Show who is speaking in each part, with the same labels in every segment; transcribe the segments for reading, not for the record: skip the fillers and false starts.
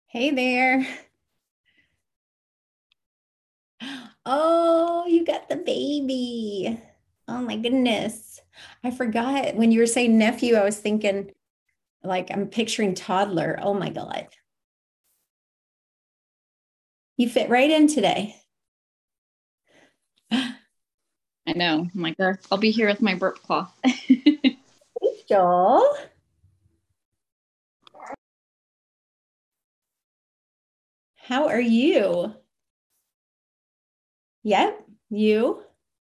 Speaker 1: Hey there. Oh, you got the baby. Oh my goodness. I forgot when you were saying nephew, I was thinking like I'm picturing toddler. Oh my God. You fit right in today.
Speaker 2: I know. I'm like, I'll be here with my burp cloth.
Speaker 1: Joel, how are you? Yep, you.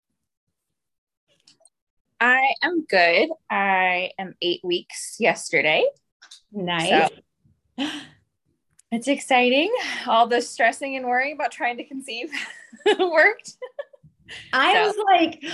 Speaker 2: I am good. I am 8 weeks yesterday. So
Speaker 1: Nice.
Speaker 2: it's exciting. All the stressing and worrying about trying to conceive worked.
Speaker 1: I
Speaker 2: So
Speaker 1: was like,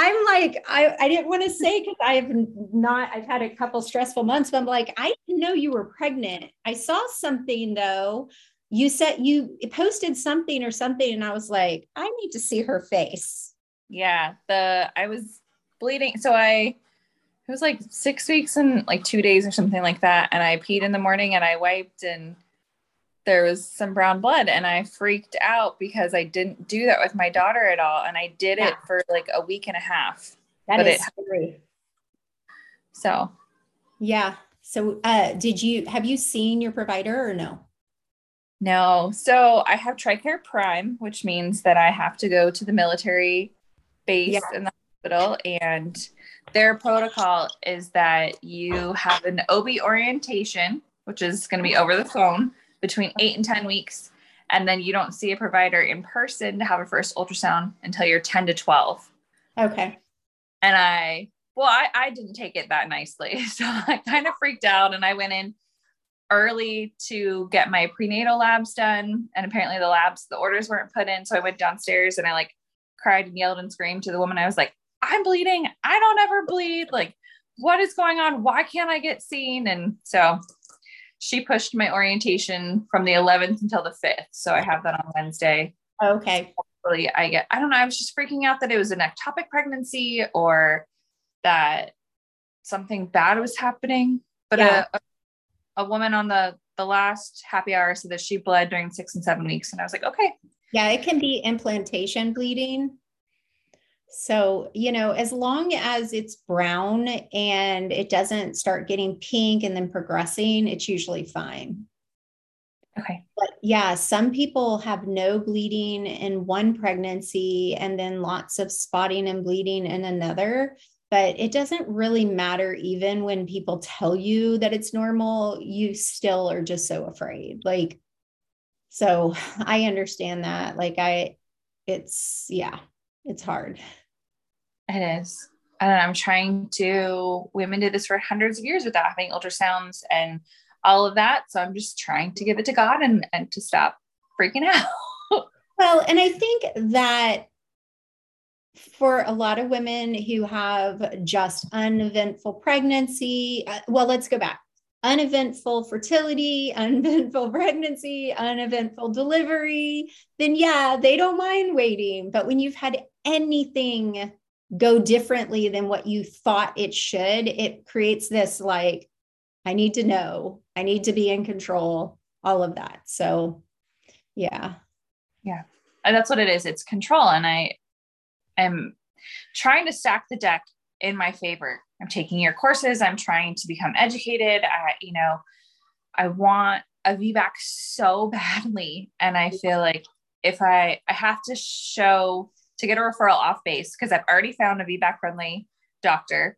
Speaker 1: I didn't want to say because I've had a couple stressful months, but I'm like, I didn't know you were pregnant. I saw something though. You said you posted something or something, and I was like, I need to see her face.
Speaker 2: yeah, I was bleeding. It was like 6 weeks and like 2 days or something like that. And I peed in the morning and I wiped and there was some brown blood and I freaked out because I didn't do that with my daughter at all. And I did
Speaker 1: Yeah,
Speaker 2: it for like a week and a half,
Speaker 1: that
Speaker 2: but
Speaker 1: is scary.
Speaker 2: so
Speaker 1: Yeah. So, did you have you seen your provider or no?
Speaker 2: no. So I have TRICARE Prime, which means that I have to go to the military
Speaker 1: Yeah.
Speaker 2: base in the hospital. And their protocol is that you have an OB orientation, which is going to be over the phone between 8 and 10 weeks. And then you don't see a provider in person to have a first ultrasound until you're 10 to 12.
Speaker 1: Okay.
Speaker 2: And I didn't take it that nicely. So I kind of freaked out and I went in early to get my prenatal labs done. And apparently the orders weren't put in. So I went downstairs and I like cried and yelled and screamed to the woman. I was like, I'm bleeding. I don't ever bleed. Like, what is going on? Why can't I get seen? And so she pushed my orientation from the 11th until the 5th. So I have that on Wednesday.
Speaker 1: Okay.
Speaker 2: Hopefully I don't know. I was just freaking out that it was an ectopic pregnancy or that something bad was happening. But
Speaker 1: Yeah.
Speaker 2: a woman on the last happy hour said that she bled during 6 and 7 weeks. And I was like, okay.
Speaker 1: Yeah. It can be implantation bleeding. So, as long as it's brown and it doesn't start getting pink and then progressing, it's usually fine.
Speaker 2: Okay.
Speaker 1: But yeah, some people have no bleeding in one pregnancy and then lots of spotting and bleeding in another. But it doesn't really matter, even when people tell you that it's normal, you still are just so afraid. Like, so I understand that. Yeah, it's hard.
Speaker 2: It is. And I'm trying to, women did this for hundreds of years without having ultrasounds and all of that. So I'm just trying to give it to God and to stop freaking out.
Speaker 1: Well, and I think that for a lot of women who have just uneventful pregnancy, well, let's go back. Uneventful fertility, uneventful pregnancy, uneventful delivery, then yeah, they don't mind waiting. But when you've had anything go differently than what you thought it should, it creates this like, I need to know, I need to be in control, all of that. So, yeah.
Speaker 2: Yeah. And that's what it is. It's control. And I am trying to stack the deck in my favor. I'm taking your courses. I'm trying to become educated. I want a VBAC so badly. And I feel like if I have to show to get a referral off base, because I've already found a VBAC friendly doctor.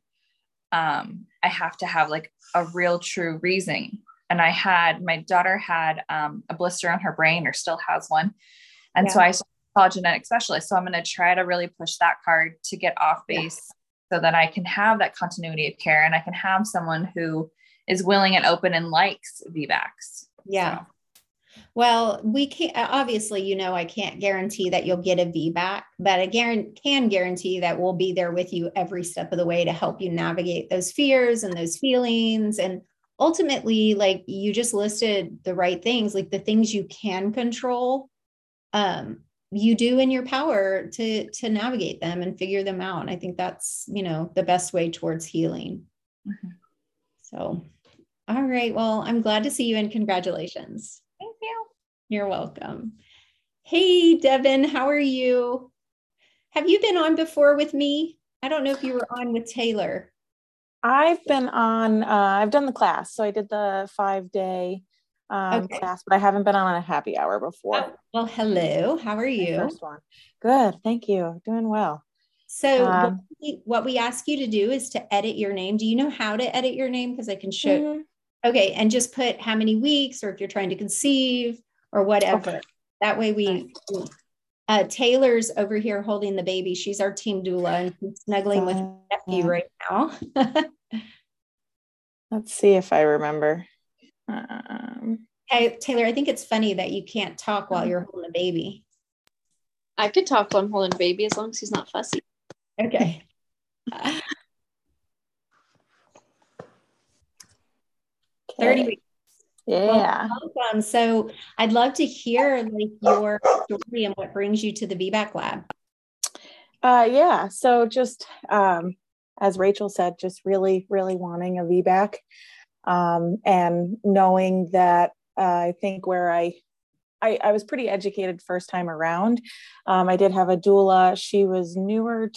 Speaker 2: I have to have like a real true reason. And my daughter had a blister on her brain or still has one. And so
Speaker 1: Yeah.
Speaker 2: I saw a genetic specialist. So I'm going to try to really push that card to get off
Speaker 1: Yeah.
Speaker 2: base so that I can have that continuity of care and I can have someone who is willing and open and likes VBACs.
Speaker 1: Yeah.
Speaker 2: So,
Speaker 1: Well, we can't, obviously, I can't guarantee that you'll get a VBAC, but I can guarantee that we'll be there with you every step of the way to help you navigate those fears and those feelings. And ultimately, like you just listed the right things, like the things you can control, you do in your power to navigate them and figure them out. And I think that's, the best way towards healing.
Speaker 2: mhm.
Speaker 1: So, all right. Well, I'm glad to see you and congratulations.
Speaker 2: Thank you.
Speaker 1: You're welcome. Hey, Devin, how are you? Have you been on before with me? I don't know if you were on with Taylor.
Speaker 3: I've been on, I've done the class. So I did the 5-day
Speaker 1: Okay.
Speaker 3: class, but I haven't been on a happy hour before.
Speaker 1: Oh, well, hello. How are
Speaker 3: My
Speaker 1: you?
Speaker 3: first one. Good. Thank you. Doing well.
Speaker 1: So
Speaker 3: Um,
Speaker 1: what we ask you to do is to edit your name. Do you know how to edit your name? Because I can show.
Speaker 3: mhm.
Speaker 1: Okay. And just put how many weeks or if you're trying to conceive or whatever.
Speaker 3: Okay.
Speaker 1: That way Taylor's over here holding the baby. She's our team doula and she's snuggling with her nephew right now.
Speaker 3: Let's see if I remember. Um,
Speaker 1: Hey, Taylor, I think it's funny that you can't talk while you're holding a baby.
Speaker 4: I could talk while I'm holding a baby as long as he's not fussy.
Speaker 1: Okay. 30 weeks.
Speaker 3: Yeah.
Speaker 1: Well, welcome. So I'd love to hear like your story and what brings you to the VBAC lab.
Speaker 3: Yeah. So just as Rachel said, just really, really wanting a VBAC, and knowing that I think where I was pretty educated first time around. I did have a doula. She was newer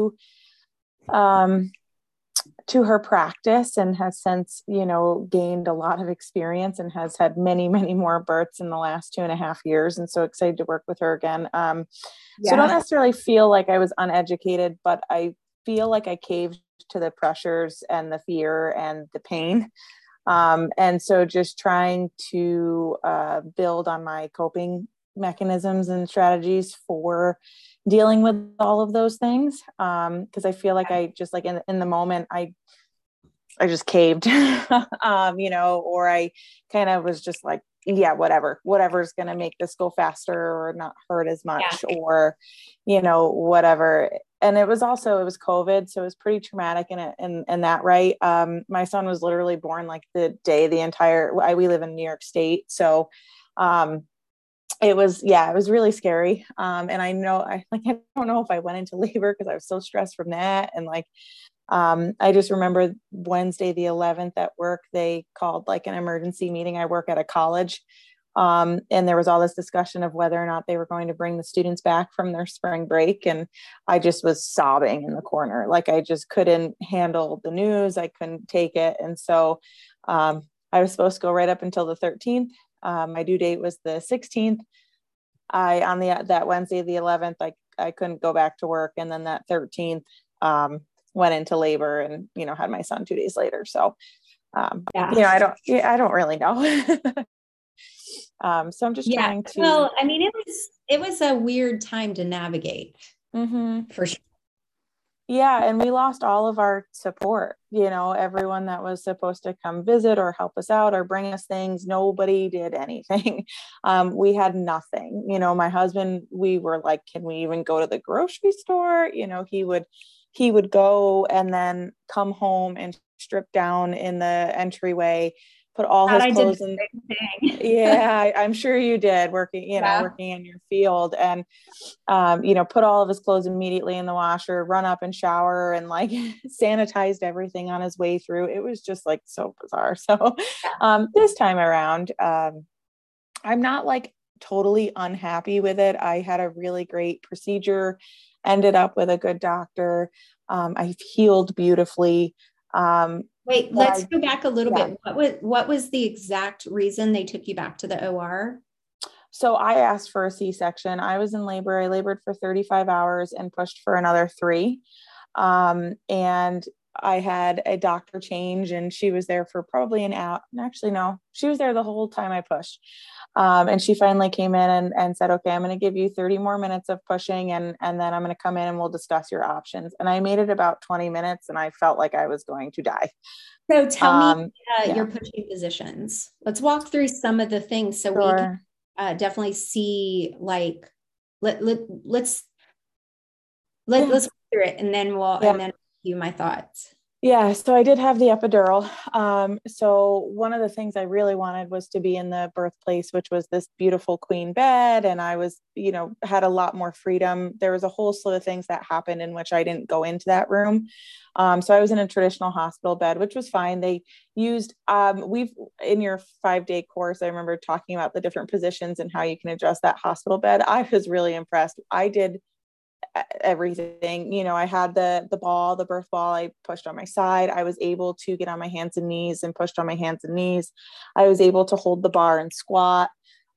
Speaker 3: to her practice and has since, gained a lot of experience and has had many, many more births in the last 2.5 years. And so excited to work with her again. So I don't necessarily feel like I was uneducated, but I feel like I caved to the pressures and the fear and the pain. And so just trying to build on my coping mechanisms and strategies for dealing with all of those things. Because I feel like I just like in the moment, I just caved, or I kind of was just like, yeah, whatever's going to make this go faster or not hurt as much or, whatever. And it was COVID. So it was pretty traumatic in that, right. My son was literally born like the day we live in New York State. So, it was really scary. And I don't know if I went into labor because I was so stressed from that. And I just remember Wednesday, the 11th at work, they called like an emergency meeting. I work at a college. And there was all this discussion of whether or not they were going to bring the students back from their spring break. And I just was sobbing in the corner. Like I just couldn't handle the news. I couldn't take it. And so, I was supposed to go right up until the 13th. My due date was the 16th. That Wednesday, the 11th, I couldn't go back to work. And then that 13th, went into labor and, had my son 2 days later. So, I don't really know. So I'm just trying to.
Speaker 1: Well, I mean, it was a weird time to navigate for sure.
Speaker 3: Yeah. And we lost all of our support, everyone that was supposed to come visit or help us out or bring us things. Nobody did anything. We had nothing, my husband, we were like, can we even go to the grocery store? He would go and then come home and strip down in the entryway, put all his clothes in. Yeah, I'm sure you did working in your field and, put all of his clothes immediately in the washer, run up and shower and like sanitized everything on his way through. It was just like so bizarre. So, this time around, I'm not like totally unhappy with it. I had a really great procedure, ended up with a good doctor. I've healed beautifully.
Speaker 1: Wait, let's go back a little bit. What was the exact reason they took you back to the OR?
Speaker 3: So I asked for a C-section. I was in labor. I labored for 35 hours and pushed for another 3. And I had a doctor change and she was there for probably an hour. Actually, no, she was there the whole time I pushed. And she finally came in and said, okay, I'm going to give you 30 more minutes of pushing and then I'm going to come in and we'll discuss your options. And I made it about 20 minutes and I felt like I was going to die.
Speaker 1: So tell me your pushing positions. Let's walk through some of the things so we can definitely see like, let's walk through it and then and then you my thoughts.
Speaker 3: Yeah, so I did have the epidural. So one of the things I really wanted was to be in the birthplace, which was this beautiful queen bed. And I was, had a lot more freedom. There was a whole slew of things that happened in which I didn't go into that room. So I was in a traditional hospital bed, which was fine. They used, in your 5-day course, I remember talking about the different positions and how you can adjust that hospital bed. I was really impressed. I did everything. I had the birth ball I pushed on my side. I was able to get on my hands and knees and pushed on my hands and knees. I was able to hold the bar and squat.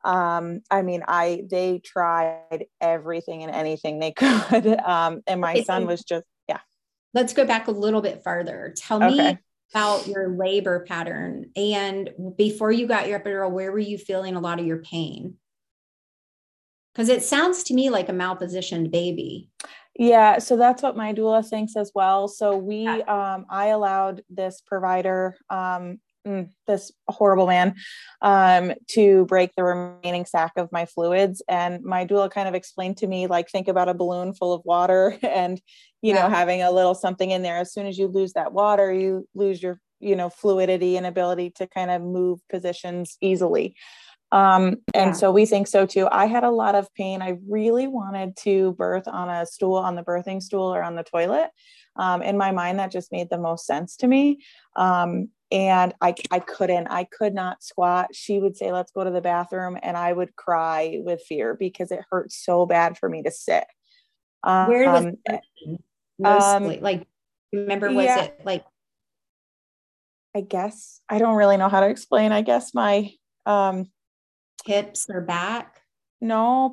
Speaker 3: They tried everything and anything they could. And my son was just, yeah.
Speaker 1: Let's go back a little bit farther. Tell me about your labor pattern. And before you got your epidural, where were you feeling a lot of your pain? Because it sounds to me like a malpositioned baby.
Speaker 3: Yeah, so that's what my doula thinks as well. So I allowed this provider, this horrible man, to break the remaining sac of my fluids. And my doula kind of explained to me, like, think about a balloon full of water and, having a little something in there. As soon as you lose that water, you lose your, fluidity and ability to kind of move positions easily. And so we think so too. I had a lot of pain. I really wanted to birth on a stool, on the birthing stool or on the toilet. In my mind, that just made the most sense to me. And I could not squat. She would say, let's go to the bathroom. And I would cry with fear because it hurt so bad for me to sit.
Speaker 1: Where was it mostly? Like, remember, was it like,
Speaker 3: I guess, I don't really know how to explain. I guess my,
Speaker 1: hips or back?
Speaker 3: No,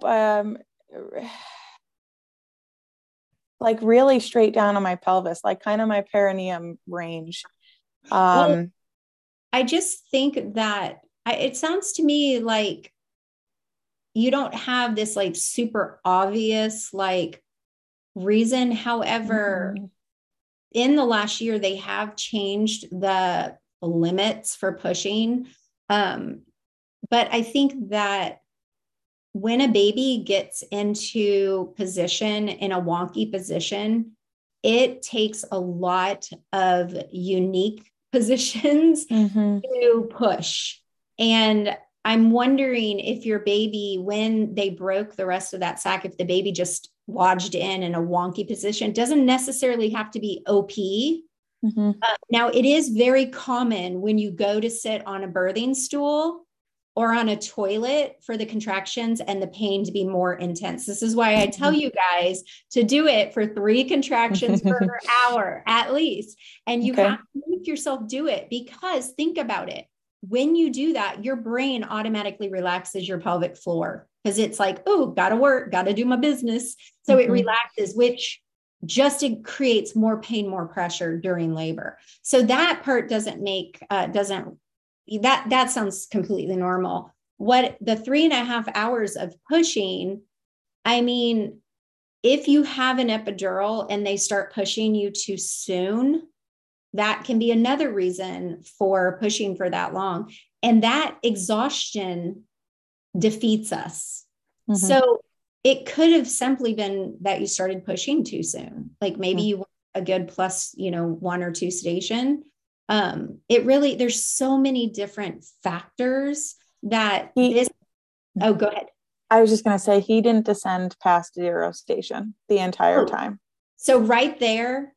Speaker 3: like really straight down on my pelvis, like kind of my perineum range.
Speaker 1: Well, I just think that it sounds to me like you don't have this like super obvious like reason. However, in the last year, they have changed the limits for pushing. But I think that when a baby gets into position in a wonky position, it takes a lot of unique positions to push. And I'm wondering if your baby, when they broke the rest of that sac, if the baby just lodged in a wonky position, doesn't necessarily have to be OP. Now, it is very common when you go to sit on a birthing stool or on a toilet for the contractions and the pain to be more intense. This is why I tell you guys to do it for 3 contractions per hour at least. And you have to make yourself do it, because think about it. When you do that, your brain automatically relaxes your pelvic floor, because it's like, oh, gotta work, gotta do my business. So it relaxes, which just it creates more pain, more pressure during labor. So that part doesn't that sounds completely normal. What the 3.5 hours of pushing, I mean, if you have an epidural and they start pushing you too soon, that can be another reason for pushing for that long. And that exhaustion defeats us. So it could have simply been that you started pushing too soon. Like maybe you want a good plus, 1 or 2 station. There's so many different factors that go ahead.
Speaker 3: I was just going to say, he didn't descend past 0 station the entire time.
Speaker 1: So right there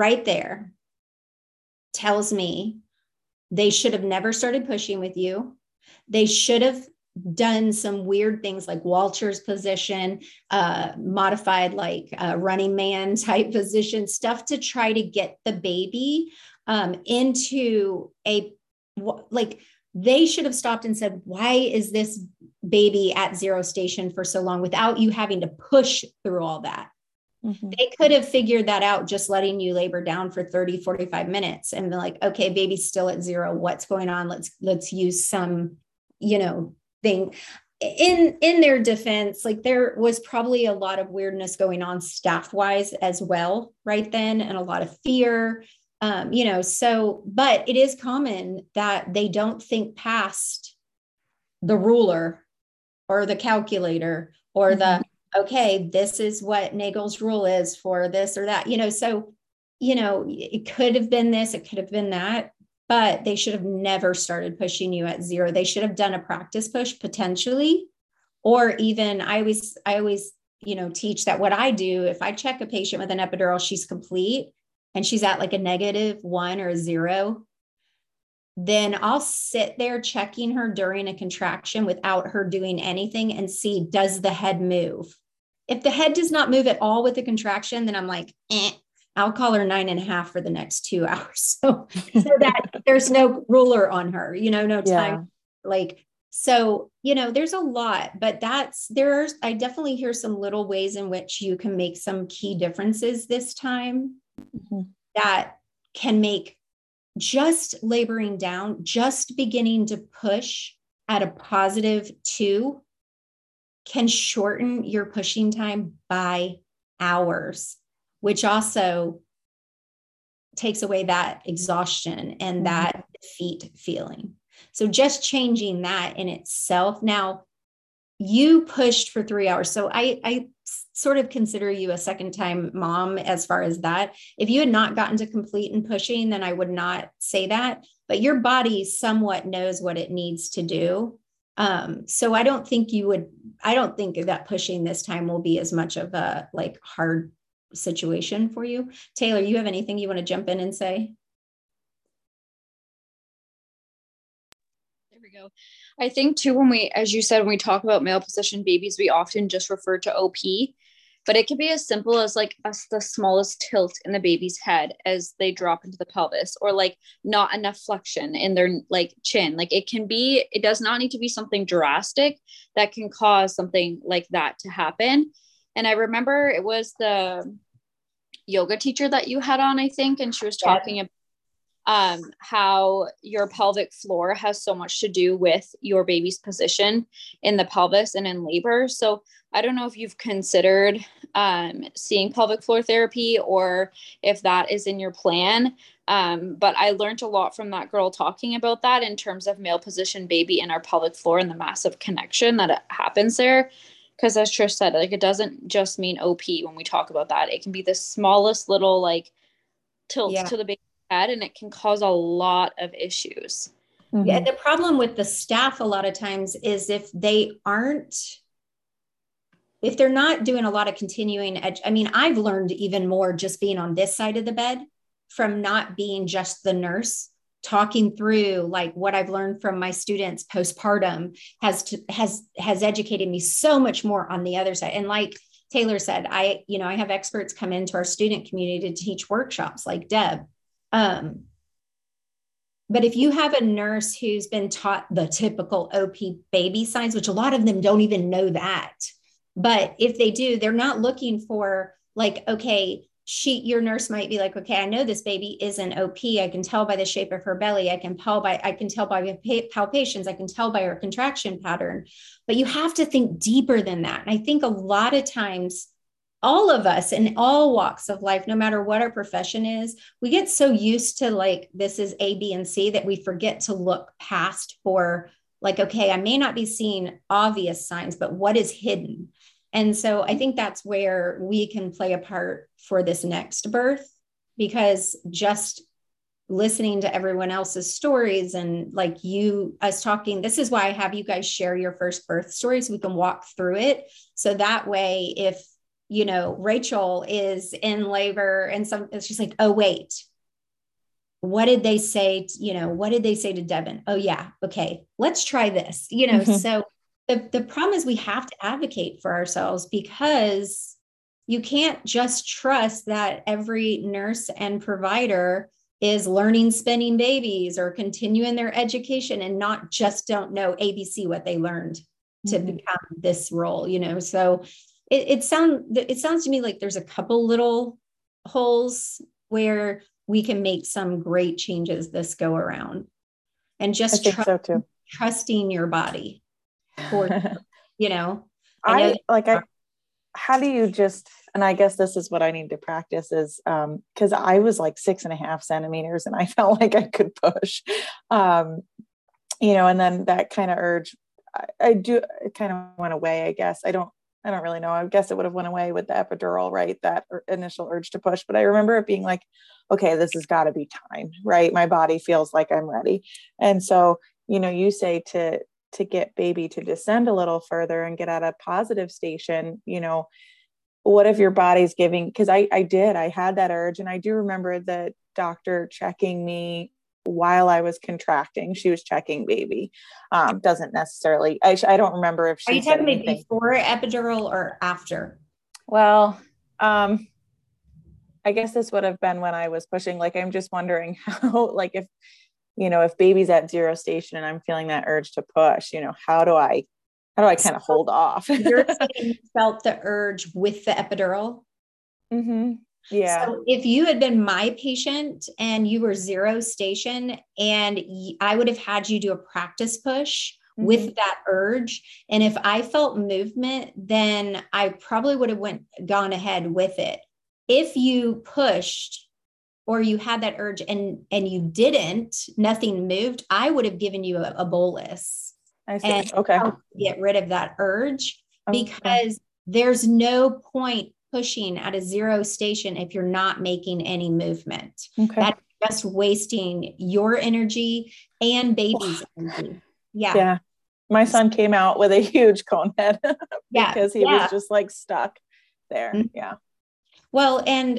Speaker 1: tells me they should have never started pushing with you. They should have done some weird things like Walcher's position, modified like running man type position, stuff to try to get the baby into they should have stopped and said, why is this baby at 0 station for so long without you having to push through all that? They could have figured that out, just letting you labor down for 30, 45 minutes and be like, okay, baby's still at 0. What's going on? Let's use some, thing. In their defense, like there was probably a lot of weirdness going on staff wise as well right then, and a lot of fear. But it is common that they don't think past the ruler or the calculator or okay, this is what Nagel's rule is for this or that, so it could have been this, it could have been that, but they should have never started pushing you at 0. They should have done a practice push potentially, or even I always, teach that what I do, if I check a patient with an epidural, she's complete and she's at like a -1 or a 0, then I'll sit there checking her during a contraction without her doing anything and see, does the head move? If the head does not move at all with the contraction, then I'm like, I'll call her 9.5 for the next 2 hours. So that there's no ruler on her, no time. There's a lot, but I definitely hear some little ways in which you can make some key differences this time that can make just laboring down, just beginning to push at a +2 can shorten your pushing time by hours, which also takes away that exhaustion and that defeat feeling. So just changing that in itself. Now, you pushed for 3 hours. So I sort of consider you a second time mom as far as that. If you had not gotten to complete and pushing, then I would not say that, but your body somewhat knows what it needs to do. So I don't think that pushing this time will be as much of a hard situation for you. Taylor, you have anything you want to jump in and say?
Speaker 4: There we go. I think too, as you said, when we talk about male position babies, we often just refer to OP, but it can be as simple as the smallest tilt in the baby's head as they drop into the pelvis, or not enough flexion in their chin. It does not need to be something drastic that can cause something like that to happen. And I remember it was the yoga teacher that you had on, I think, and she was talking about how your pelvic floor has so much to do with your baby's position in the pelvis and in labor. So I don't know if you've considered seeing pelvic floor therapy or if that is in your plan. But I learned a lot from that girl talking about that in terms of male position baby and our pelvic floor and the massive connection that happens there. Because as Trish said, it doesn't just mean OP when we talk about that. It can be the smallest little tilts to the baby's head, and it can cause a lot of issues.
Speaker 1: Yeah, the problem with the staff a lot of times is if they're not doing a lot of continuing I've learned even more just being on this side of the bed from not being just the nurse, talking through what I've learned from my students postpartum has educated me so much more on the other side. And like Taylor said, I have experts come into our student community to teach workshops like Deb. But if you have a nurse who's been taught the typical OP baby signs, which a lot of them don't even know that, but if they do, they're not looking for your nurse might be okay, I know this baby isn't OP. I can tell by the shape of her belly. I can tell by palpations. I can tell by her contraction pattern, but you have to think deeper than that. And I think a lot of times, all of us in all walks of life, no matter what our profession is, we get so used to this is A, B, and C that we forget to look past for okay, I may not be seeing obvious signs, but what is hidden? And so I think that's where we can play a part for this next birth, because just listening to everyone else's stories and us talking, this is why I have you guys share your first birth stories. So we can walk through it. So that way, if Rachel is in labor and she's like, oh, wait, what did they say? What did they say to Devin? Oh yeah. Okay. Let's try this, So the problem is we have to advocate for ourselves, because you can't just trust that every nurse and provider is learning spinning babies or continuing their education and don't know ABC, what they learned to become this role, So it sounds to me like there's a couple little holes where we can make some great changes this go around, and just trusting your body for,
Speaker 3: how do you and I guess this is what I need to practice is, cause I was 6.5 centimeters and I felt like I could push, and then that kind of urge, I do, it kind of went away, I guess. I don't I don't really know. I guess it would have went away with the epidural, right? That initial urge to push. But I remember it being like, okay, this has got to be time, right? My body feels like I'm ready. And so, you say to get baby to descend a little further and get at a positive station, what if your body's giving, because I had that urge. And I do remember the doctor checking me while I was contracting. She was checking baby. Doesn't necessarily, I don't remember if she
Speaker 1: Are you
Speaker 3: said
Speaker 1: talking about
Speaker 3: anything
Speaker 1: before epidural or after?
Speaker 3: Well, I guess this would have been when I was pushing. Like, I'm just wondering how, like, if baby's at 0 station and I'm feeling that urge to push, how do I kind of hold off?
Speaker 1: You're saying you felt the urge with the epidural?
Speaker 3: Mm-hmm. Yeah.
Speaker 1: So if you had been my patient and you were 0 station, and I would have had you do a practice push with that urge. And if I felt movement, then I probably would have gone ahead with it. If you pushed or you had that urge and you didn't, nothing moved, I would have given you a bolus.
Speaker 3: I see.
Speaker 1: And
Speaker 3: okay.
Speaker 1: Get rid of that urge, because there's no point pushing at a 0 station if you're not making any movement.
Speaker 3: Okay.
Speaker 1: That's just wasting your energy and baby's energy.
Speaker 3: Yeah. My son came out with a huge cone head because he was just like stuck there. Mm-hmm. Yeah.
Speaker 1: Well, and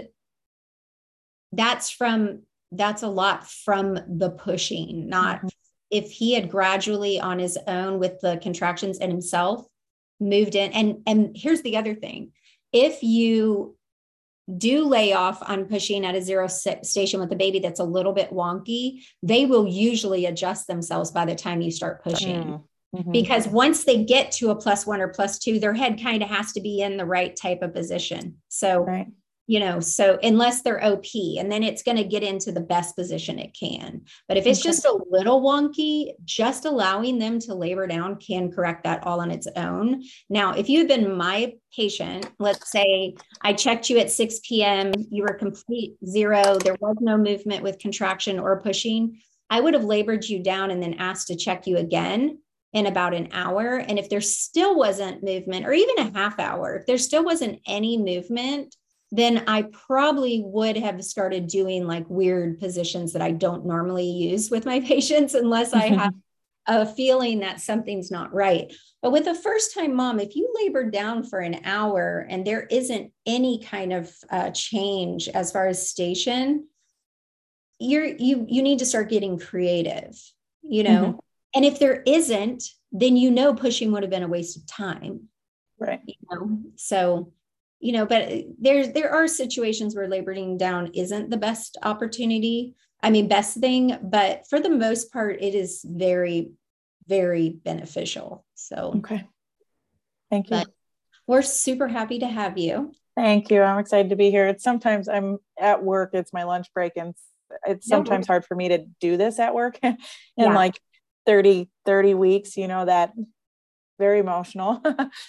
Speaker 1: that's a lot from the pushing, not if he had gradually on his own with the contractions and himself moved in. And here's the other thing. If you do lay off on pushing at a 0 station with a baby that's a little bit wonky, they will usually adjust themselves by the time you start pushing. Mm-hmm. Because once they get to a +1 or +2, their head kind of has to be in the right type of position. So, so unless they're OP, and then it's going to get into the best position it can. But if it's just a little wonky, just allowing them to labor down can correct that all on its own. Now, if you had been my patient, let's say I checked you at 6 p.m., you were complete 0, there was no movement with contraction or pushing, I would have labored you down and then asked to check you again in about an hour. And if there still wasn't movement, or even a half hour, if there still wasn't any movement, then I probably would have started doing like weird positions that I don't normally use with my patients unless I have a feeling that something's not right. But with a first-time mom, if you labor down for an hour and there isn't any kind of change as far as station, you need to start getting creative, And if there isn't, then pushing would have been a waste of time,
Speaker 3: right?
Speaker 1: So. But there are situations where laboring down isn't the best opportunity. Best thing, but for the most part, it is very, very beneficial. So,
Speaker 3: okay. Thank you.
Speaker 1: We're super happy to have you.
Speaker 3: Thank you. I'm excited to be here. Sometimes I'm at work, it's my lunch break, and it's sometimes hard for me to do this at work in like 30 weeks, that very emotional.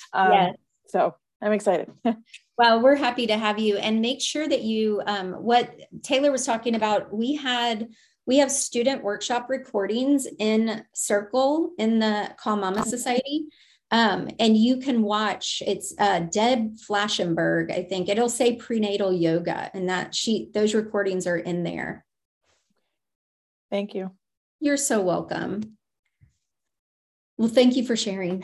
Speaker 3: So I'm excited.
Speaker 1: Well, we're happy to have you, and make sure that you, what Taylor was talking about, we have student workshop recordings in Circle in the Calm Mama Society. And you can watch, it's Deb Flashenberg, I think it'll say prenatal yoga, and those recordings are in there.
Speaker 3: Thank you.
Speaker 1: You're so welcome. Well, thank you for sharing.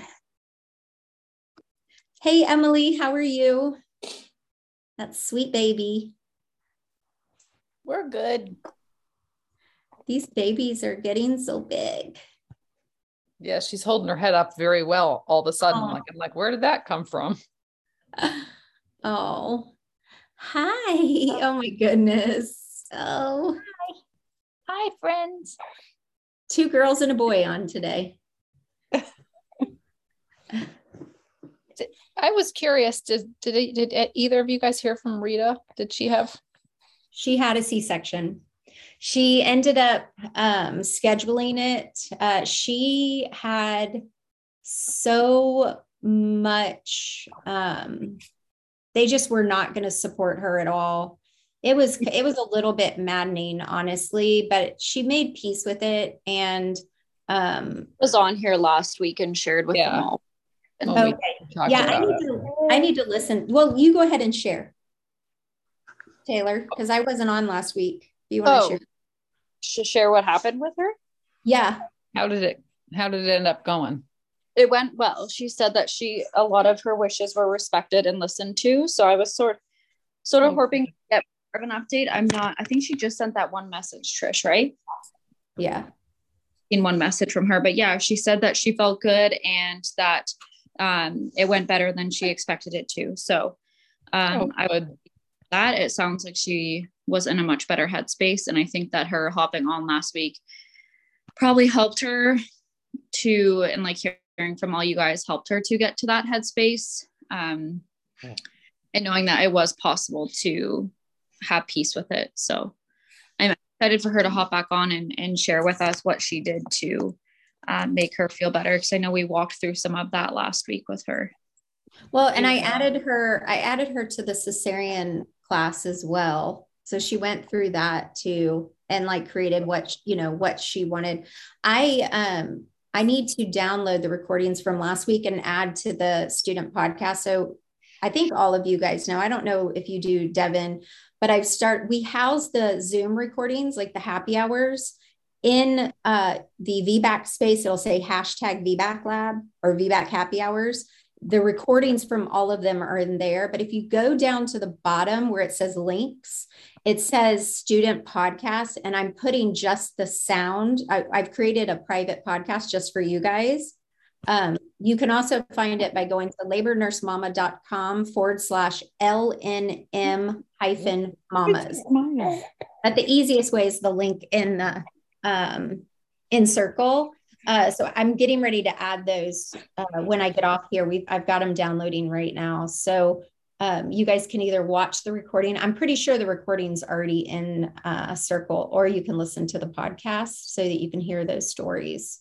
Speaker 1: Hey, Emily, how are you? That sweet baby.
Speaker 5: We're good.
Speaker 1: These babies are getting so big.
Speaker 5: Yeah, she's holding her head up very well all of a sudden. I'm like, where did that come from?
Speaker 1: Oh, hi. Oh my goodness. Oh,
Speaker 5: hi, friends.
Speaker 1: 2 girls and a boy on today.
Speaker 5: I was curious, did either of you guys hear from Rita? She
Speaker 1: had a C-section. She ended up scheduling it. She had so much, they just were not going to support her at all. It was a little bit maddening, honestly, but she made peace with it, and
Speaker 4: was on here last week and shared with them all.
Speaker 5: when we
Speaker 1: Okay.
Speaker 5: talked
Speaker 1: Yeah,
Speaker 5: about it.
Speaker 1: I need to listen. Well, you go ahead and share, Taylor, because I wasn't on last week. Do you want to share?
Speaker 4: Share what happened with her?
Speaker 1: Yeah.
Speaker 5: How did it end up going?
Speaker 4: It went well. She said that a lot of her wishes were respected and listened to. So I was sort of hoping to get more of an update. I think she just sent that one message, Trish, right?
Speaker 1: Yeah.
Speaker 4: In one message from her. But yeah, she said that she felt good and that it went better than she expected it to. So I would that it sounds like she was in a much better headspace. And I think that her hopping on last week probably helped her to, and like hearing from all you guys, helped her to get to that headspace. And knowing that it was possible to have peace with it. So I'm excited for her to hop back on and share with us what she did to make her feel better. Because I know we walked through some of that last week with her.
Speaker 1: Well, and I added her to the cesarean class as well. So she went through that too and like created what she wanted. I need to download the recordings from last week and add to the student podcast. So I think all of you guys know, I don't know if you do, Devin, but we house the Zoom recordings, like the happy hours in the VBAC space. It'll say hashtag VBAC lab or VBAC happy hours. The recordings from all of them are in there. But if you go down to the bottom where it says links, it says student podcast, and I'm putting just the sound. I've created a private podcast just for you guys. You can also find it by going to labornursemama.com/LNM-mamas. But the easiest way is the link in the circle. So I'm getting ready to add those when I get off here. I've got them downloading right now. So you guys can either watch the recording. I'm pretty sure the recording's already in a circle, or you can listen to the podcast so that you can hear those stories.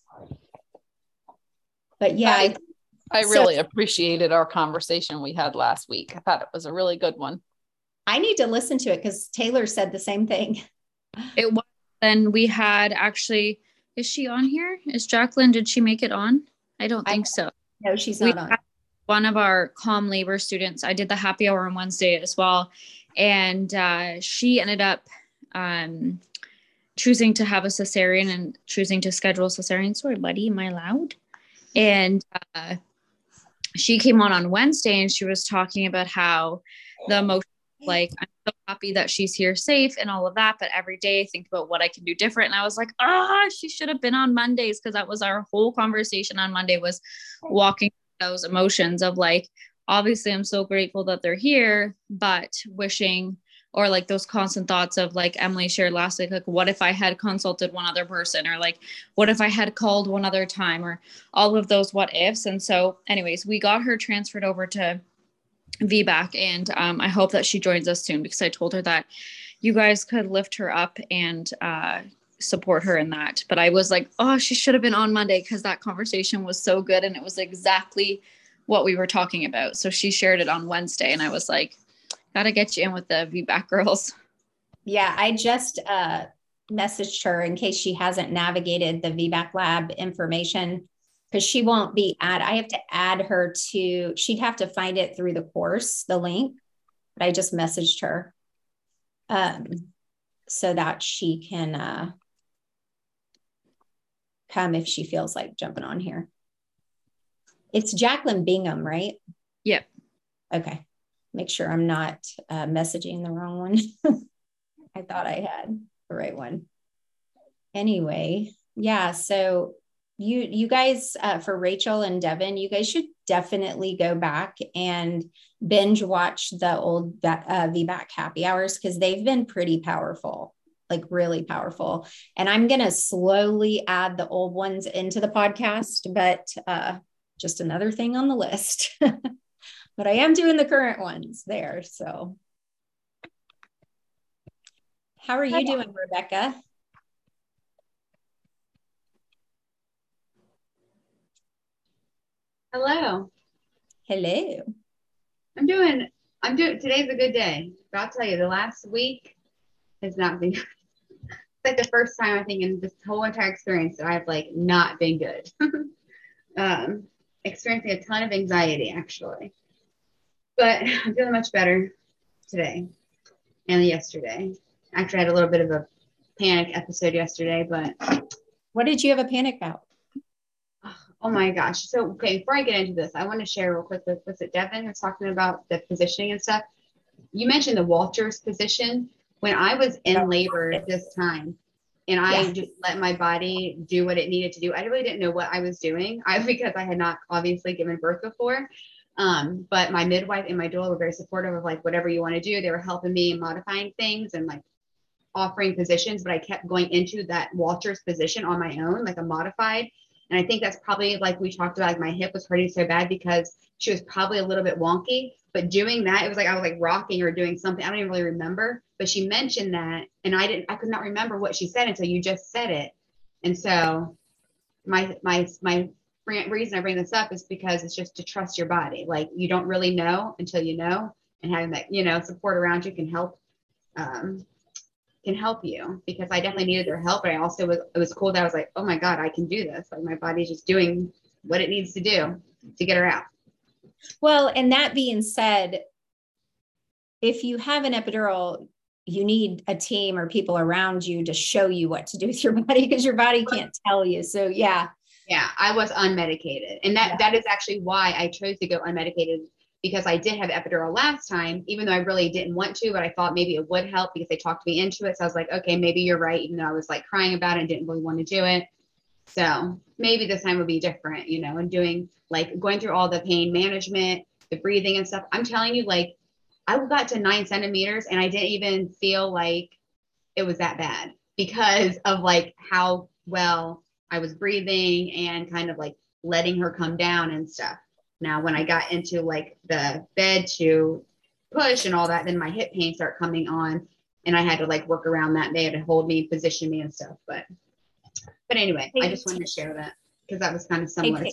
Speaker 1: But yeah,
Speaker 5: I really appreciated our conversation we had last week. I thought it was a really good one.
Speaker 1: I need to listen to it because Taylor said the same thing.
Speaker 4: It was, and we had actually, is she on here? Is Jacqueline, did she make it on? I don't think so.
Speaker 1: No, she's not on.
Speaker 4: One of our comm labor students, I did the happy hour on Wednesday as well. And she ended up choosing to have a cesarean and choosing to schedule a cesarean. Sorry, buddy, am I loud? And she came on Wednesday and she was talking about how the emotion, like, I'm so happy that she's here safe and all of that, but every day I think about what I can do different. And I was like, she should have been on Mondays, because that was our whole conversation on Monday, was walking those emotions of like, obviously I'm so grateful that they're here, but wishing, or like those constant thoughts of, like Emily shared last week, like, what if I had consulted one other person, or like, what if I had called one other time, or all of those what ifs. And so anyways, we got her transferred over to VBAC, and I hope that she joins us soon, because I told her that you guys could lift her up and support her in that. But I was like, she should have been on Monday, because that conversation was so good and it was exactly what we were talking about. So she shared it on Wednesday, and I was like, gotta get you in with the VBAC girls.
Speaker 1: Yeah, I just messaged her in case she hasn't navigated the VBAC lab information, because she won't be I have to add her to, she'd have to find it through the course, the link, but I just messaged her so that she can come if she feels like jumping on here. It's Jacqueline Bingham, right?
Speaker 4: Yep.
Speaker 1: Okay. Make sure I'm not messaging the wrong one. I thought I had the right one. Anyway, yeah. So you guys, for Rachel and Devin, you guys should definitely go back and binge watch the old VBAC happy hours, because they've been pretty powerful, like really powerful. And I'm going to slowly add the old ones into the podcast, but just another thing on the list. But I am doing the current ones there. So how are you doing, Rebecca?
Speaker 6: Hello.
Speaker 1: Hello.
Speaker 6: I'm doing, today's a good day. But I'll tell you, the last week has not been, it's like the first time I think in this whole entire experience that I've like not been good. experiencing a ton of anxiety actually, but I'm feeling much better today and yesterday. Actually, I had a little bit of a panic episode yesterday, but
Speaker 1: what did you have a panic about?
Speaker 6: Oh my gosh. So, okay, before I get into this, I want to share real quick with, was it Devin was talking about the positioning and stuff. You mentioned the Walters position. When I was in labor this time, and I just let my body do what it needed to do. I really didn't know what I was doing because I had not obviously given birth before. But my midwife and my doula were very supportive of like, whatever you want to do. They were helping me and modifying things and like offering positions, but I kept going into that Walters position on my own, like a modified. And I think that's probably like we talked about, like my hip was hurting so bad because she was probably a little bit wonky, but doing that, it was like, I was like rocking or doing something. I don't even really remember, but she mentioned that. And I could not remember what she said until you just said it. And so my reason I bring this up is because it's just to trust your body. Like you don't really know until you know, and having that, you know, support around you can help you, because I definitely needed their help. But I also it was cool that I was like, oh my God, I can do this. Like my body's just doing what it needs to do to get her out.
Speaker 1: Well, and that being said, if you have an epidural, you need a team or people around you to show you what to do with your body, because your body can't tell you. So yeah.
Speaker 6: Yeah, I was unmedicated. And that is actually why I chose to go unmedicated, because I did have epidural last time, even though I really didn't want to, but I thought maybe it would help because they talked me into it. So I was like, okay, maybe you're right. Even though I was like crying about it and didn't really want to do it. So maybe this time would be different, you know, and doing like going through all the pain management, the breathing and stuff. I'm telling you, like I got to 9 centimeters and I didn't even feel like it was that bad because of like how well I was breathing and kind of like letting her come down and stuff. Now, when I got into like the bed to push and all that, then my hip pain started coming on and I had to like work around that. They had to hold me, position me and stuff. But anyway, I just wanted to share that because that was kind of similar.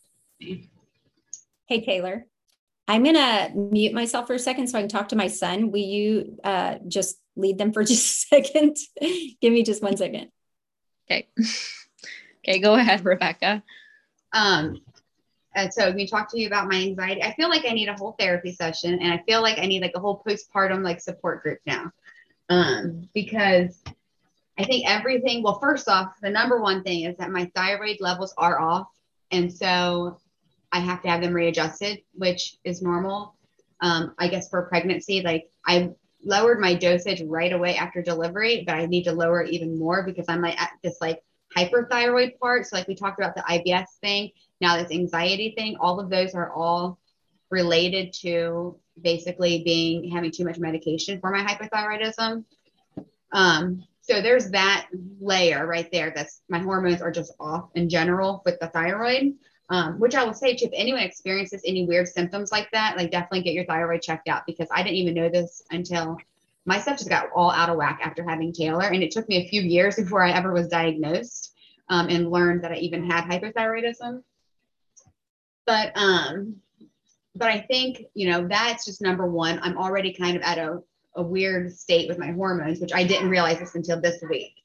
Speaker 1: Hey, Taylor, I'm going to mute myself for a second so I can talk to my son. Will you just lead them for just a second? Give me just 1 second.
Speaker 4: Okay. Okay, go ahead, Rebecca.
Speaker 6: And so we talked to you about my anxiety. I feel like I need a whole therapy session, and I feel like I need like a whole postpartum like support group now. Because I think everything, well, first off, the number one thing is that my thyroid levels are off. And so I have to have them readjusted, which is normal. I guess for pregnancy, like I lowered my dosage right away after delivery, but I need to lower it even more because I'm like at this like hyperthyroid part. So like we talked about the IBS thing, now this anxiety thing, all of those are all related to basically having too much medication for my hypothyroidism. So there's that layer right there. That's my hormones are just off in general with the thyroid, which I will say too, if anyone experiences any weird symptoms like that, like definitely get your thyroid checked out, because I didn't even know this until my stuff just got all out of whack after having Taylor. And it took me a few years before I ever was diagnosed and learned that I even had hypothyroidism. But I think, you know, that's just number one. I'm already kind of at a weird state with my hormones, which I didn't realize this until this week.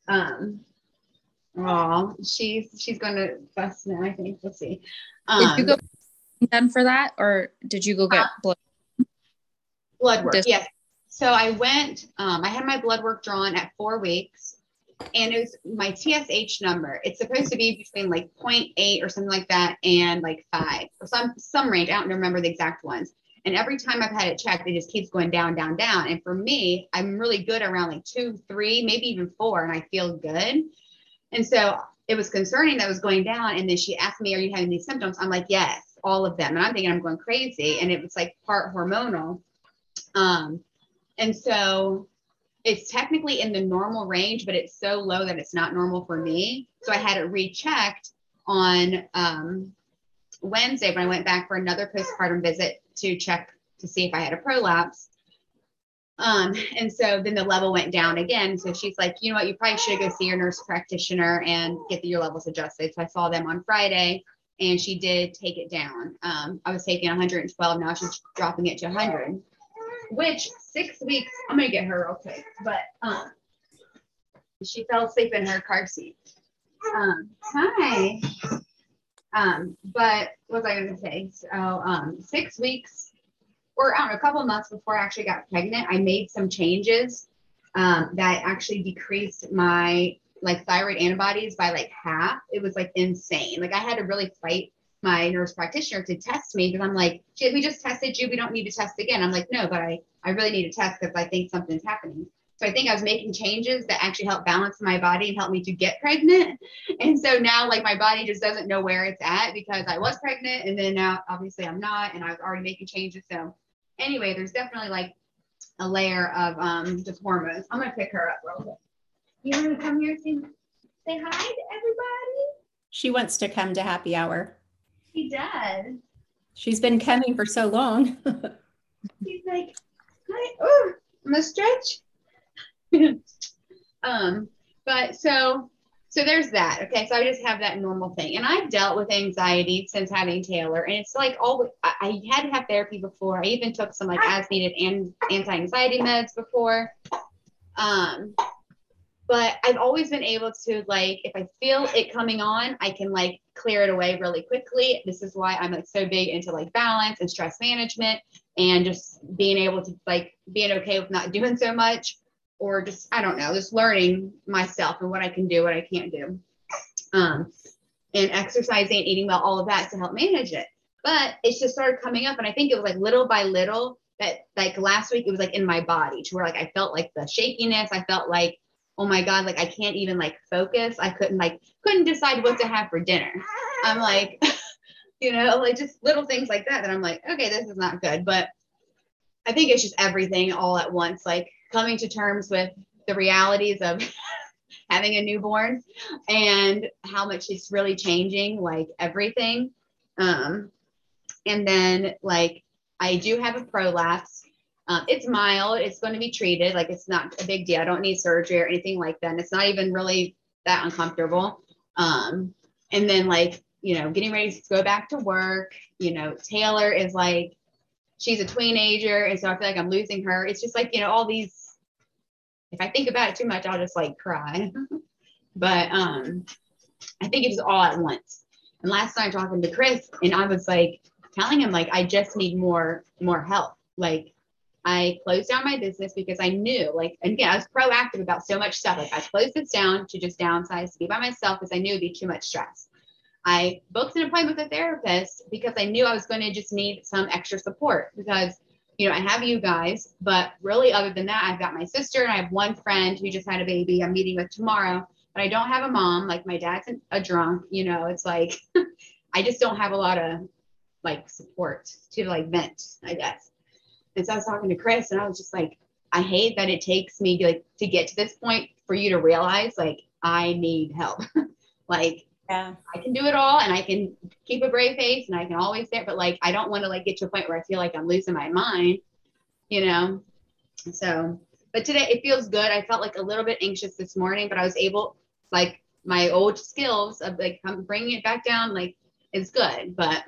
Speaker 6: She's going to fuss now, I think. We'll see.
Speaker 4: Did you go done for that, or did you go get blood
Speaker 6: work? Yes. So I went, I had my blood work drawn at 4 weeks, and it was my TSH number. It's supposed to be between like 0.8 or something like that and like 5 or some range. I don't remember the exact ones. And every time I've had it checked, it just keeps going down, down, down. And for me, I'm really good around like 2, 3, maybe even 4, and I feel good. And so it was concerning that it was going down. And then she asked me, are you having these symptoms? I'm like, yes, all of them. And I'm thinking I'm going crazy. And it was like part hormonal. And so it's technically in the normal range, but it's so low that it's not normal for me. So I had it rechecked on Wednesday when I went back for another postpartum visit to check to see if I had a prolapse. And so then the level went down again. So she's like, you know what, you probably should go see your nurse practitioner and get your levels adjusted. So I saw them on Friday and she did take it down. I was taking 112. Now she's dropping it to 100, which 6 weeks, I'm going to get her real quick, but she fell asleep in her car seat. Hi. But what was I going to say? So 6 weeks or I don't know, a couple of months before I actually got pregnant, I made some changes that actually decreased my like thyroid antibodies by like half. It was like insane. Like I had to really fight my nurse practitioner to test me because I'm like, we just tested you. We don't need to test again. I'm like, no, but I really need to test because I think something's happening. So I think I was making changes that actually helped balance my body and help me to get pregnant. And so now like my body just doesn't know where it's at because I was pregnant and then now obviously I'm not and I was already making changes. So anyway, there's definitely like a layer of just hormones. I'm gonna pick her up real quick. You want to come here and say hi to everybody?
Speaker 1: She wants to come to happy hour.
Speaker 6: She does.
Speaker 1: She's been coming for so long.
Speaker 6: She's like, hi. Oh, I'm gonna stretch. But so there's that. Okay, so I just have that normal thing, and I've dealt with anxiety since having Taylor, and it's like I had to have therapy before. I even took some like as needed and anti-anxiety meds before. But I've always been able to like, if I feel it coming on, I can like clear it away really quickly. This is why I'm like so big into like balance and stress management and just being able to like being okay with not doing so much. Or just, I don't know, just learning myself and what I can do, what I can't do. And exercising, eating well, all of that to help manage it. But it just started coming up. And I think it was like little by little that like last week, it was like in my body to where like I felt like the shakiness. I felt like, oh my God, like I can't even like focus. I couldn't decide what to have for dinner. I'm like, like just little things like that I'm like, okay, this is not good. But I think it's just everything all at once, like coming to terms with the realities of having a newborn and how much it's really changing, like everything. And then like, I do have a prolapse. It's mild. It's going to be treated. Like it's not a big deal. I don't need surgery or anything like that. And it's not even really that uncomfortable. And then like, getting ready to go back to work, Taylor is like, she's a teenager. And so I feel like I'm losing her. It's just like, all these, if I think about it too much, I'll just like cry. But I think it's all at once. And last night talking to Chris and I was like telling him like, I just need more help. Like I closed down my business because I knew like, and again, I was proactive about so much stuff. Like I closed this down to just downsize to be by myself because I knew it'd be too much stress. I booked an appointment with a therapist because I knew I was going to just need some extra support because, I have you guys, but really other than that, I've got my sister and I have one friend who just had a baby I'm meeting with tomorrow, but I don't have a mom. Like my dad's a drunk, it's like, I just don't have a lot of like support to like vent, I guess. And so I was talking to Chris and I was just like, I hate that it takes me to get to this point for you to realize like, I need help. Like, yeah, I can do it all and I can keep a brave face and I can always say it, but like, I don't want to like get to a point where I feel like I'm losing my mind, So, but today it feels good. I felt like a little bit anxious this morning, but I was able, like my old skills of like bringing it back down, like it's good, but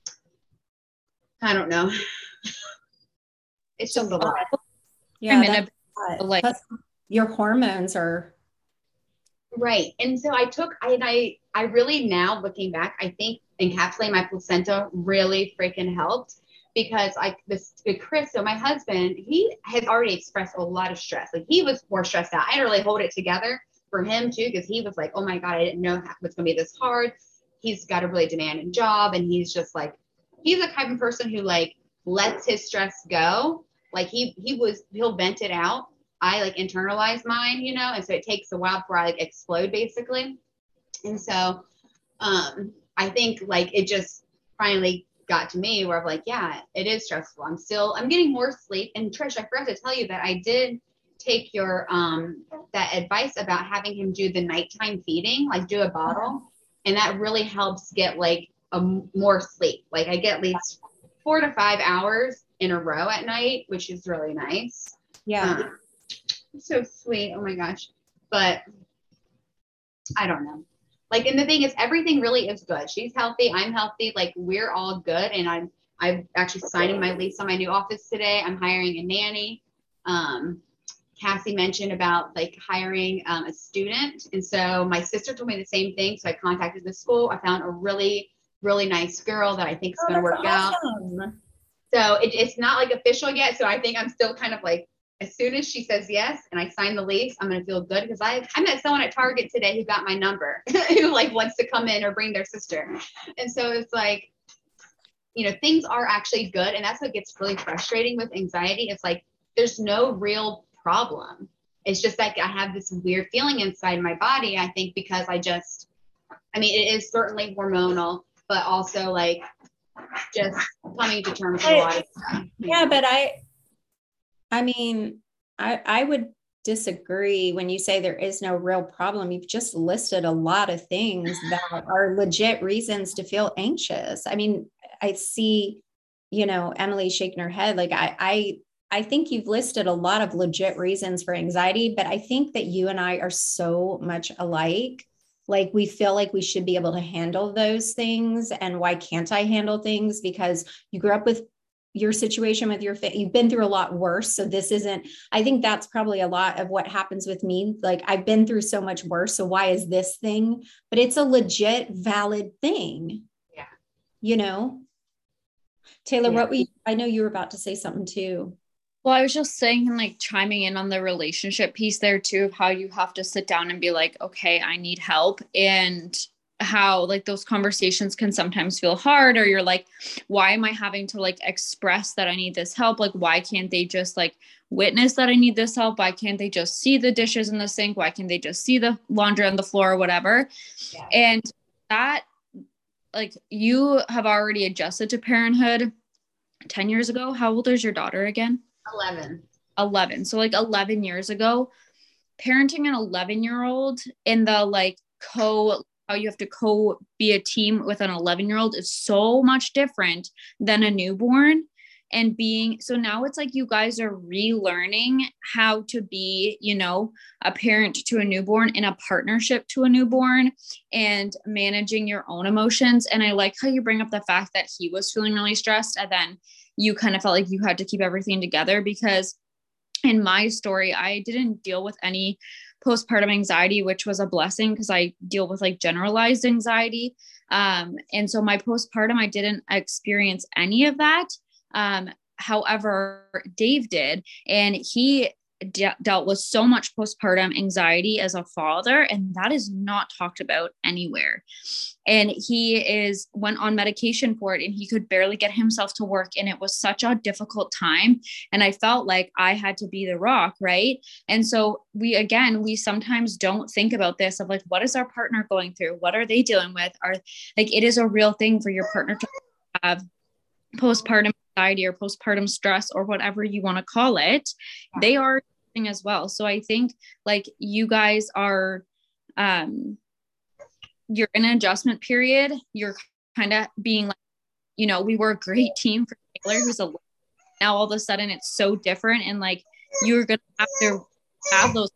Speaker 6: I don't know. It's just a lot.
Speaker 1: Yeah, like your hormones are
Speaker 6: right. And so I really now looking back, I think encapsulating my placenta really freaking helped because Chris, so my husband, he has already expressed a lot of stress. Like he was more stressed out. I had to really hold it together for him too, because he was like, oh my God, I didn't know it's going to be this hard. He's got a really demanding job. And he's just like, he's the type of person who like lets his stress go. Like he'll vent it out. I like internalize mine, and so it takes a while before I like explode basically. And so I think like it just finally got to me where I'm like, yeah, it is stressful. I'm getting more sleep. And Trish, I forgot to tell you that I did take your that advice about having him do the nighttime feeding, like do a bottle. And that really helps get like more sleep. Like I get at least 4 to 5 hours in a row at night, which is really nice.
Speaker 1: Yeah.
Speaker 6: So sweet. Oh my gosh. But I don't know. Like, and the thing is, everything really is good. She's healthy. I'm healthy. Like, we're all good. And I'm actually signing my lease on my new office today. I'm hiring a nanny. Cassie mentioned about like hiring a student. And so my sister told me the same thing. So I contacted the school. I found a really really nice girl that I think is
Speaker 1: Oh,
Speaker 6: going to work out.
Speaker 1: awesome.
Speaker 6: So it's not like official yet. So I think I'm still kind of like, as soon as she says yes and I sign the lease, I'm going to feel good, because I met someone at Target today who got my number who like wants to come in or bring their sister. And so it's like, you know, things are actually good. And that's what gets really frustrating with anxiety. It's like, there's no real problem. It's just like I have this weird feeling inside my body, I think, because I mean, it is certainly hormonal, but also like just coming to terms with a lot of stuff.
Speaker 1: Yeah, but I mean, I would disagree when you say there is no real problem. You've just listed a lot of things that are legit reasons to feel anxious. I mean, I see, you know, Emily shaking her head. Like I think you've listed a lot of legit reasons for anxiety, but I think that you and I are so much alike. Like we feel like we should be able to handle those things. And why can't I handle things? Because you grew up with your situation with you've been through a lot worse. So this isn't, I think that's probably a lot of what happens with me. Like I've been through so much worse. So why is this thing? But it's a legit valid thing.
Speaker 6: Yeah.
Speaker 1: You know, Taylor,
Speaker 6: Yeah.
Speaker 1: I know you were about to say something too.
Speaker 4: Well, I was just saying, and like chiming in on the relationship piece there too, of how you have to sit down and be like, okay, I need help. And how like those conversations can sometimes feel hard, or you're like, why am I having to like express that I need this help? Like, why can't they just like witness that I need this help? Why can't they just see the dishes in the sink? Why can't they just see the laundry on the floor or whatever?
Speaker 6: Yeah.
Speaker 4: And that, like, you have already adjusted to parenthood 10 years ago. How old is your daughter again? 11. So like 11 years ago, parenting an 11-year-old in the like how you have to be a team with an 11-year-old is so much different than a newborn. And so now it's like you guys are relearning how to be, you know, a parent to a newborn, in a partnership to a newborn, and managing your own emotions. And I like how you bring up the fact that he was feeling really stressed, and then you kind of felt like you had to keep everything together, because in my story, I didn't deal with any postpartum anxiety, which was a blessing because I deal with like generalized anxiety. And so my postpartum, I didn't experience any of that. However, Dave did, and he dealt with so much postpartum anxiety as a father, and that is not talked about anywhere. And he went on medication for it, and he could barely get himself to work, and it was such a difficult time, and I felt like I had to be the rock, right? And so we sometimes don't think about this, of like, what is our partner going through? What are they dealing with? Like, it is a real thing for your partner to have postpartum anxiety or postpartum stress, or whatever you want to call it. They are as well. So I think like you guys are, you're in an adjustment period. You're kind of being like, you know, we were a great team for Taylor, who's now all of a sudden it's so different, and like you're gonna have to have those.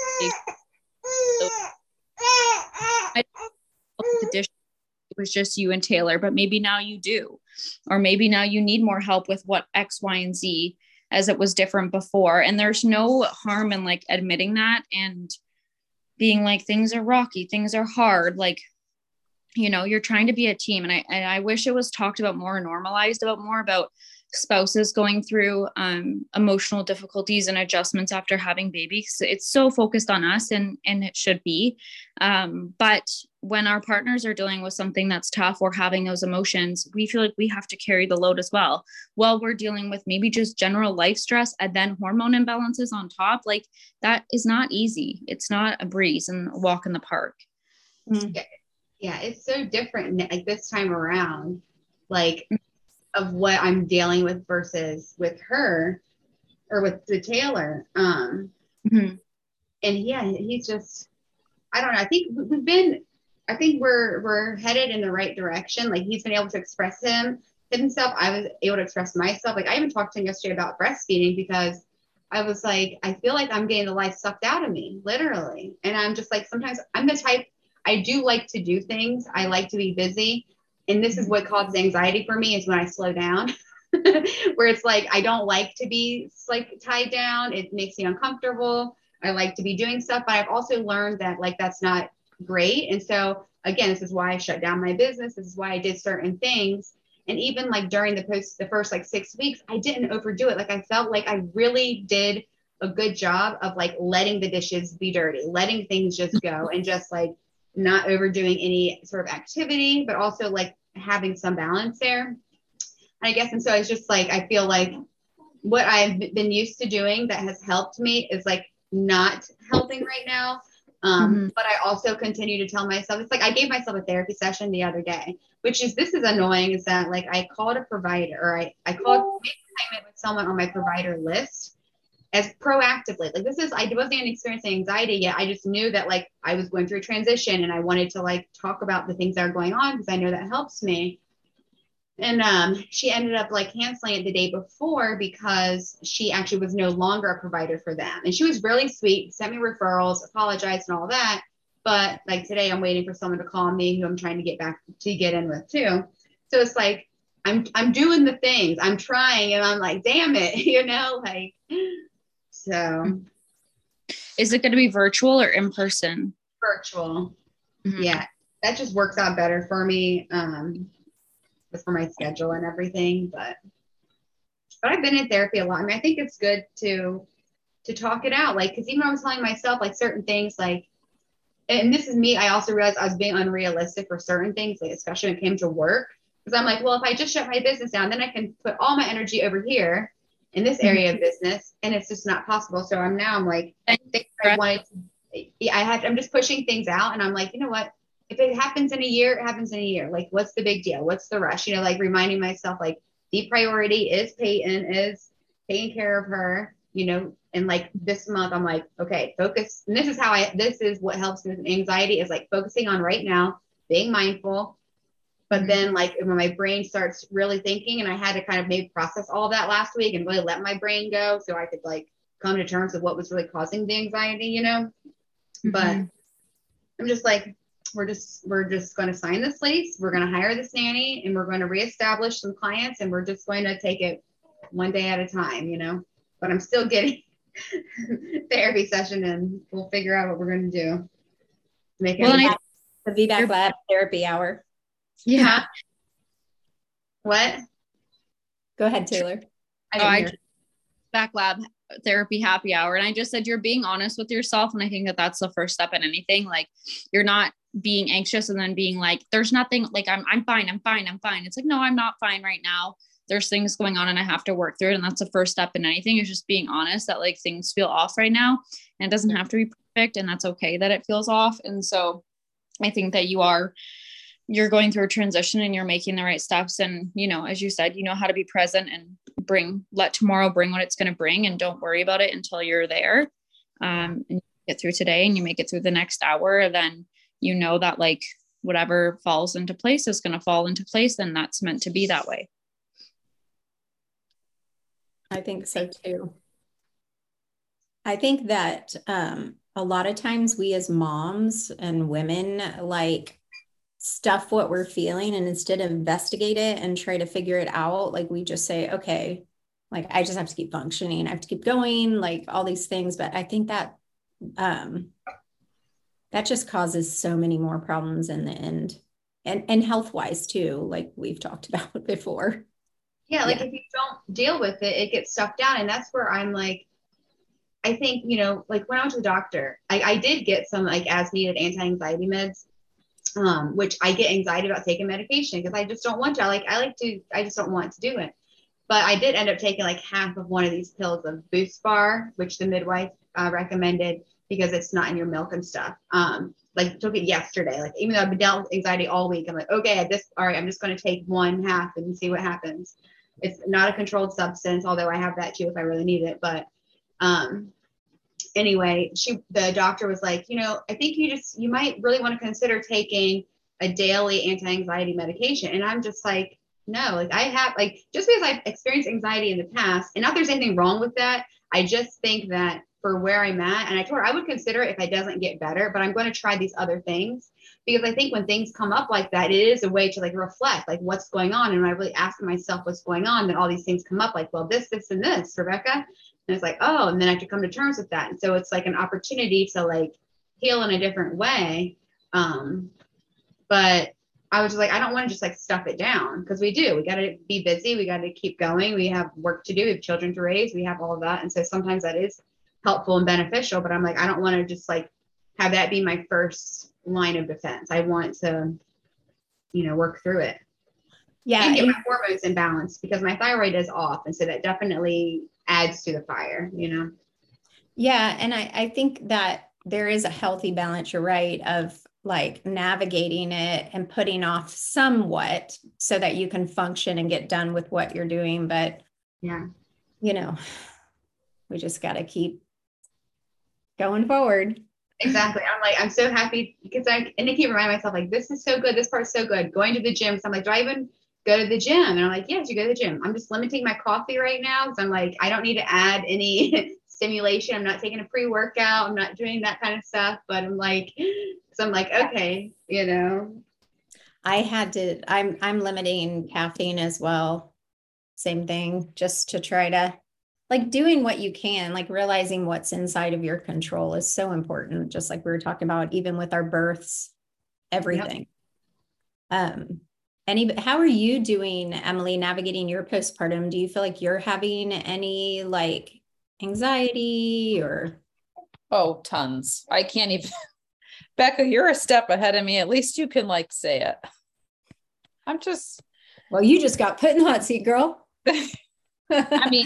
Speaker 4: The dish, it was just you and Taylor, but maybe now you do, or maybe now you need more help with what X, Y, and Z, as it was different before. And there's no harm in like admitting that and being like, things are rocky, things are hard. Like, you know, you're trying to be a team. And I wish it was talked about more, normalized about spouses going through emotional difficulties and adjustments after having babies. It's so focused on us, and it should be. But when our partners are dealing with something that's tough or having those emotions, we feel like we have to carry the load as well, while we're dealing with maybe just general life stress and then hormone imbalances on top. Like, that is not easy. It's not a breeze and a walk in the park.
Speaker 6: Yeah, it's so different like this time around, like of what I'm dealing with versus with her or with the Taylor. And yeah, he's just, I don't know. I think we're headed in the right direction. Like, he's been able to express himself. I was able to express myself. Like, I even talked to him yesterday about breastfeeding, because I was like, I feel like I'm getting the life sucked out of me, literally. And I'm just like, sometimes I'm the type, I do like to do things. I like to be busy. And this is what causes anxiety for me, is when I slow down, where it's like, I don't like to be like tied down. It makes me uncomfortable. I like to be doing stuff, but I've also learned that like, that's not great. And so again, this is why I shut down my business. This is why I did certain things. And even like during the first like 6 weeks, I didn't overdo it. Like I felt like I really did a good job of like letting the dishes be dirty, letting things just go, and just like not overdoing any sort of activity, but also like having some balance there, I guess. And so it's just like, I feel like what I've been used to doing that has helped me is like not helping right now. But I also continue to tell myself, it's like I gave myself a therapy session the other day, which is, this is annoying, is that like I called a provider, or I called, made an appointment with someone on my provider list as proactively. Like this is, I wasn't even experiencing anxiety yet. I just knew that like I was going through a transition and I wanted to like talk about the things that are going on because I know that helps me. And she ended up like canceling it the day before because she actually was no longer a provider for them. And she was really sweet, sent me referrals, apologized and all that. But like today I'm waiting for someone to call me who I'm trying to get in with too. So it's like, I'm doing the things, I'm trying, and I'm like, damn it, you know, like, so.
Speaker 4: Is it going to be virtual or in person?
Speaker 6: Virtual. Yeah, that just works out better for me. For my schedule and everything, but I've been in therapy a lot. I mean, I think it's good to talk it out, like, because even I was telling myself like certain things, like, and this is me, I also realized I was being unrealistic for certain things, like especially when it came to work, because I'm like, well, if I just shut my business down, then I can put all my energy over here in this area of business, and it's just not possible. So I'm like, I'm just pushing things out, and I'm like, you know what? If it happens in a year, it happens in a year. Like, what's the big deal? What's the rush? You know, like reminding myself, like, the priority is Peyton, is taking care of her, you know, and like this month, I'm like, okay, focus. And this is what helps with anxiety, is like focusing on right now, being mindful. But then like when my brain starts really thinking, and I had to kind of maybe process all of that last week and really let my brain go so I could like come to terms with what was really causing the anxiety, you know? But I'm just like, we're just going to sign this lease. We're going to hire this nanny, and we're going to reestablish some clients, and we're just going to take it one day at a time, you know, but I'm still getting therapy session, and we'll figure out what we're going to do.
Speaker 1: The VBAC Lab therapy hour.
Speaker 4: Yeah.
Speaker 6: What?
Speaker 1: Go ahead, Taylor.
Speaker 4: Back Lab therapy happy hour. And I just said, you're being honest with yourself. And I think that that's the first step in anything. Like, you're not being anxious and then being like, there's nothing, like, I'm fine. It's like, no, I'm not fine right now. There's things going on and I have to work through it. And that's the first step in anything, is just being honest that like things feel off right now, and it doesn't have to be perfect, and that's okay that it feels off. And so I think that you're going through a transition and you're making the right steps. And, you know, as you said, you know how to be present and let tomorrow bring what it's going to bring, and don't worry about it until you're there. And you get through today and you make it through the next hour, then you know that like whatever falls into place is going to fall into place, and that's meant to be that way.
Speaker 1: I think so too. I think that a lot of times we as moms and women like stuff what we're feeling, and instead of investigate it and try to figure it out, like we just say, okay, like I just have to keep functioning, I have to keep going, like all these things. But I think that that just causes so many more problems in the end, and health wise too, like we've talked about before.
Speaker 6: Yeah, like if you don't deal with it, it gets stuck down. And that's where I'm like, I think, you know, like when I went to the doctor, I did get some like as needed anti-anxiety meds, which I get anxiety about taking medication because I just don't want to. I just don't want to do it. But I did end up taking like half of one of these pills of Boost Bar, which the midwife recommended because it's not in your milk and stuff. Like took it yesterday. Like even though I've been dealing with anxiety all week, I'm like, okay, all right, I'm just going to take one half and see what happens. It's not a controlled substance, although I have that too if I really need it. But anyway, the doctor was like, you know, I think you might really want to consider taking a daily anti-anxiety medication. And I'm just like, no, like I have, like, just because I've experienced anxiety in the past, and not there's anything wrong with that. I just think that for where I'm at, and I told her I would consider it if it doesn't get better, but I'm going to try these other things, because I think when things come up like that, it is a way to like reflect, like what's going on. And when I really ask myself what's going on, then all these things come up like, well, this, and this, Rebecca. And it's like, oh, and then I have to come to terms with that. And so it's like an opportunity to like heal in a different way. But I was just like, I don't want to just like stuff it down, because we got to be busy. We got to keep going. We have work to do. We have children to raise. We have all of that. And so sometimes that is helpful and beneficial, but I'm like, I don't want to just like have that be my first line of defense. I want to, work through it.
Speaker 1: Yeah.
Speaker 6: And get my hormones in balance, because my thyroid is off. And so that definitely adds to the fire,
Speaker 1: Yeah. And I think that there is a healthy balance, you're right, of like navigating it and putting off somewhat so that you can function and get done with what you're doing. But
Speaker 6: yeah,
Speaker 1: we just got to keep going forward.
Speaker 6: Exactly. I'm like, I'm so happy, because I keep reminding myself, like, this is so good. This part's so good. Going to the gym. So I'm like, do I even go to the gym? And I'm like, yes, you go to the gym. I'm just limiting my coffee right now, because I'm like, I don't need to add any stimulation. I'm not taking a pre-workout. I'm not doing that kind of stuff. But I'm like, okay,
Speaker 1: I'm limiting caffeine as well. Same thing, just to try to like doing what you can, like realizing what's inside of your control is so important. Just like we were talking about, even with our births, everything. Yep. How are you doing, Emily, navigating your postpartum? Do you feel like you're having any like anxiety or?
Speaker 5: Oh, tons. I can't even. Becca, you're a step ahead of me. At least you can like say it.
Speaker 1: Well, you just got put in the hot seat, girl.
Speaker 5: I mean,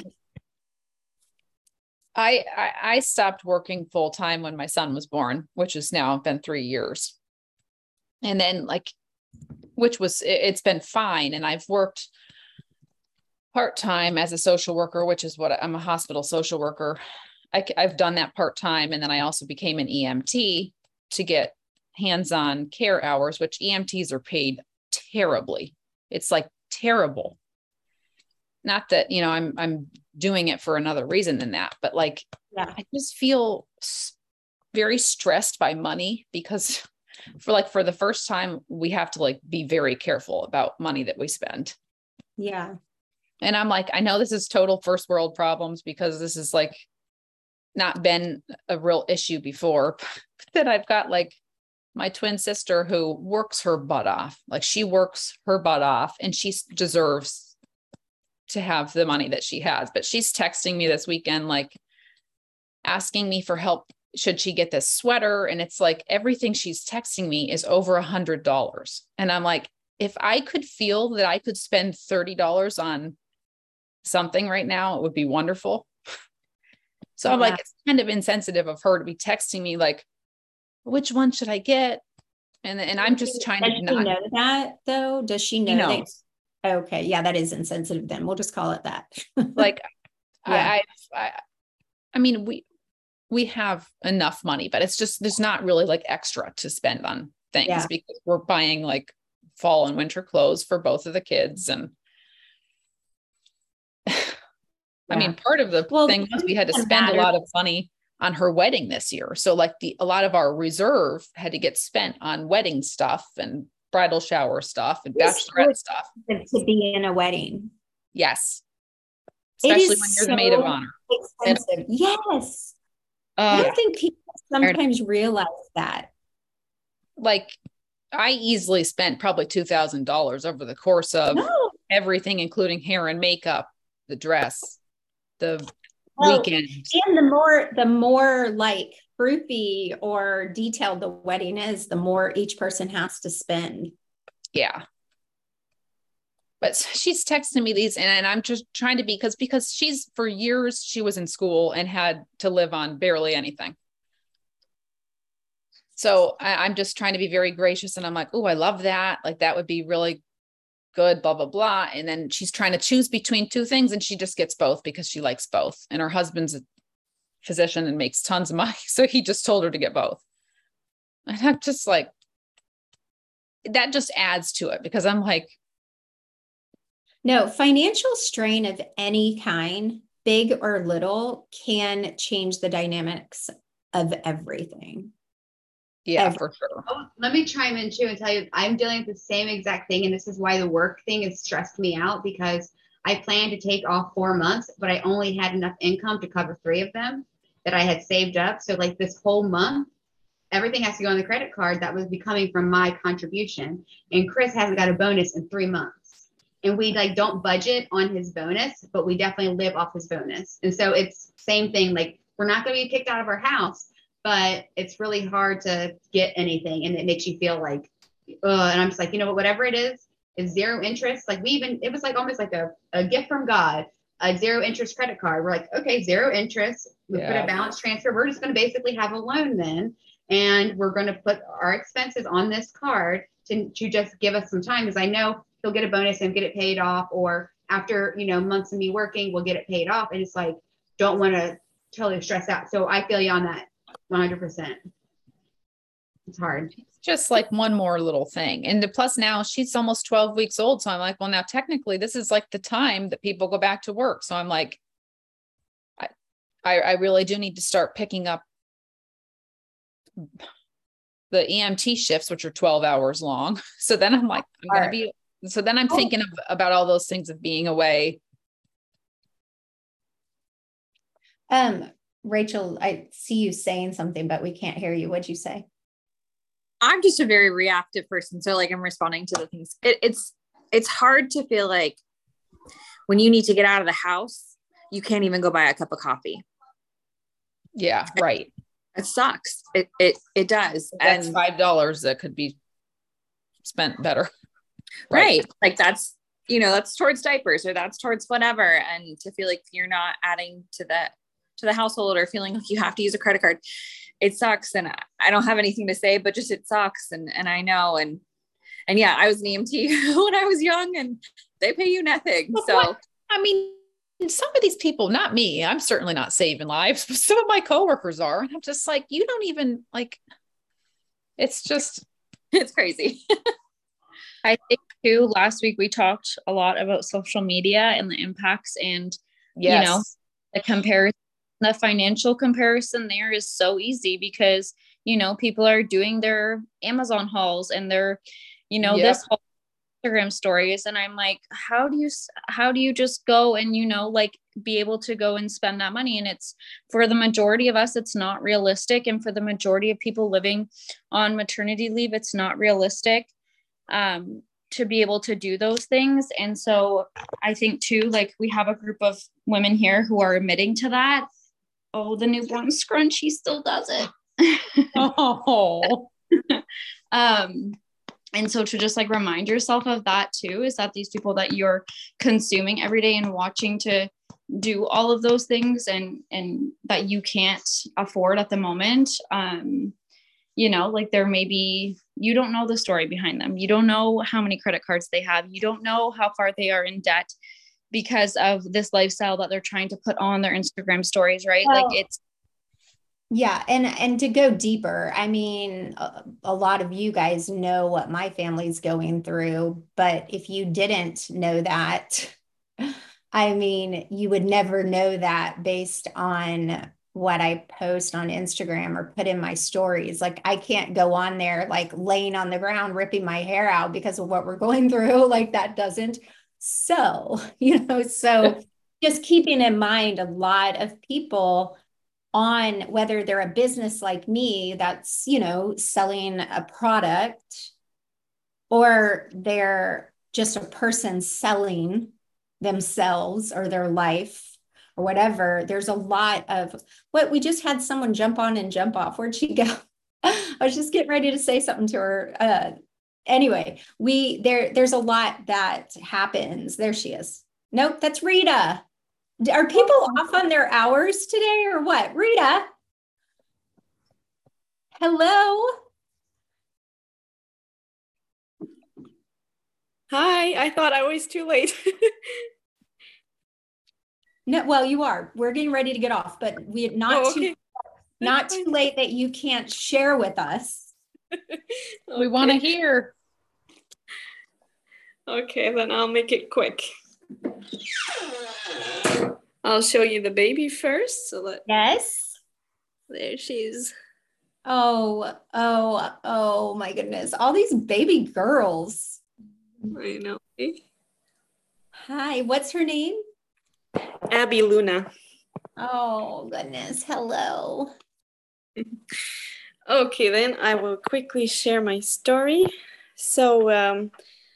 Speaker 5: I stopped working full time when my son was born, which has now been 3 years. And then it's been fine. And I've worked part-time as a social worker, which is what I'm a hospital social worker. I've done that part-time. And then I also became an EMT to get hands-on care hours, which EMTs are paid terribly. It's like terrible. Not that, I'm doing it for another reason than that, but like, yeah. I just feel very stressed by money, because for the first time, we have to like be very careful about money that we spend.
Speaker 1: Yeah.
Speaker 5: And I'm like, I know this is total first world problems, because this is like not been a real issue before, but then I've got like my twin sister who works her butt off. Like she works her butt off, and she deserves to have the money that she has. But she's texting me this weekend, like asking me for help. Should she get this sweater? And it's like, everything she's texting me is over $100. And I'm like, if I could feel that I could spend $30 on something right now, it would be wonderful. So I'm like, it's kind of insensitive of her to be texting me like, which one should I get? And I'm just trying to not
Speaker 1: know that though. Does she know that? Okay. Yeah, that is insensitive then. We'll just call it that.
Speaker 5: Like, yeah. I mean, we have enough money, but it's just, there's not really like extra to spend on things, because we're buying like fall and winter clothes for both of the kids. And I mean, part of the thing was we had to spend a lot of money on her wedding this year. So like a lot of our reserve had to get spent on wedding stuff and bridal shower stuff and bachelorette stuff.
Speaker 1: To be in a wedding.
Speaker 5: Yes. Especially when you're the maid of honor.
Speaker 1: Expensive. Yes. I don't think people sometimes realize that.
Speaker 5: Like I easily spent probably $2,000 over the course of everything, including hair and makeup, the dress, the weekend.
Speaker 1: And the more like fruity or detailed the wedding is, the more each person has to spend.
Speaker 5: Yeah. But she's texting me these, and I'm just trying to be, because she's, for years, she was in school and had to live on barely anything. So I'm just trying to be very gracious, and I'm like, oh, I love that. Like that would be really good, blah, blah, blah. And then she's trying to choose between two things, and she just gets both because she likes both. And her husband's a physician and makes tons of money. So he just told her to get both. And I'm just like, that just adds to it, because I'm like,
Speaker 1: no, financial strain of any kind, big or little, can change the dynamics of everything.
Speaker 5: Yeah, for sure.
Speaker 6: Oh, let me chime in too and tell you, I'm dealing with the same exact thing. And this is why the work thing has stressed me out, because I planned to take off 4 months, but I only had enough income to cover 3 of them that I had saved up. So like this whole month, everything has to go on the credit card that would be coming from my contribution. And Chris hasn't got a bonus in 3 months. And we like don't budget on his bonus, but we definitely live off his bonus. And so it's same thing. Like we're not going to be kicked out of our house, but it's really hard to get anything. And it makes you feel like, and I'm just like, you know what, whatever it is 0 interest. Like it was like almost like a gift from God, a 0 interest credit card. We're like, okay, 0 interest. We put a balance transfer. We're just going to basically have a loan then. And we're going to put our expenses on this card to just give us some time. Because I know he'll get a bonus and get it paid off. Or after, months of me working, we'll get it paid off. And it's like, don't want to totally stress out. So I feel you on that 100%. It's hard.
Speaker 5: It's just like one more little thing. And plus now she's almost 12 weeks old. So I'm like, well, now technically this is like the time that people go back to work. So I'm like, I really do need to start picking up the EMT shifts, which are 12 hours long. So then I'm like, I'm thinking about all those things of being away.
Speaker 1: Rachel, I see you saying something, but we can't hear you. What'd you say?
Speaker 7: I'm just a very reactive person. So like I'm responding to the things. It's hard to feel like when you need to get out of the house, you can't even go buy a cup of coffee.
Speaker 5: Yeah. Right.
Speaker 7: It sucks. It does.
Speaker 5: That's $5 that could be spent better.
Speaker 7: Right. Like that's towards diapers or that's towards whatever. And to feel like you're not adding to the household or feeling like you have to use a credit card, it sucks. And I don't have anything to say, but just, it sucks. And I know. And yeah, I was an EMT when I was young and they pay you nothing. So,
Speaker 5: I mean, some of these people, not me, I'm certainly not saving lives, but some of my coworkers are. And I'm just like, you don't even like, it's
Speaker 7: crazy.
Speaker 4: I think too, last week we talked a lot about social media and the impacts and, the comparison, the financial comparison there is so easy because, people are doing their Amazon hauls and their, this whole Instagram stories. And I'm like, how do you just go and, be able to go and spend that money? And it's, for the majority of us, it's not realistic. And for the majority of people living on maternity leave, it's not realistic to be able to do those things. And so I think too, like we have a group of women here who are admitting to that. Oh, the newborn scrunchie still does it.
Speaker 5: Oh.
Speaker 4: And so to just like remind yourself of that too, is that these people that you're consuming every day and watching to do all of those things and that you can't afford at the moment, like there may be, you don't know the story behind them. You don't know how many credit cards they have. You don't know how far they are in debt because of this lifestyle that they're trying to put on their Instagram stories, right?
Speaker 1: Well,
Speaker 4: like it's.
Speaker 1: Yeah. And to go deeper, I mean, a lot of you guys know what my family's going through, but if you didn't know that, I mean, you would never know that based on what I post on Instagram or put in my stories. Like I can't go on there, like laying on the ground, ripping my hair out because of what we're going through. Like that doesn't. So just keeping in mind a lot of people on whether they're a business like me that's, selling a product or they're just a person selling themselves or their life or whatever. There's a lot of what we just had someone jump on and jump off. Where'd she go? I was just getting ready to say something to her. Anyway, there's a lot that happens. There she is. Nope, that's Rita. Are people off on their hours today or what? Rita? Hello?
Speaker 8: Hi, I thought I was too late.
Speaker 1: No, well, you are. We're getting ready to get off, but we're not too late that you can't share with us.
Speaker 5: We want to hear.
Speaker 8: Okay, then I'll make it quick. I'll show you the baby first.
Speaker 1: Yes.
Speaker 8: There she is.
Speaker 1: Oh my goodness. All these baby girls.
Speaker 8: I know.
Speaker 1: Hi, what's her name?
Speaker 8: Abby Luna.
Speaker 1: Oh goodness. Hello.
Speaker 8: Okay, then I will quickly share my story. So,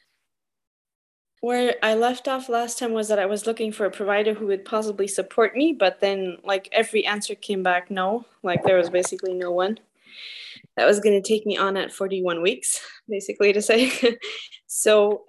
Speaker 8: where I left off last time was that I was looking for a provider who would possibly support me, but then like every answer came back no, like there was basically no one. That was going to take me on at 41 weeks, basically to say. So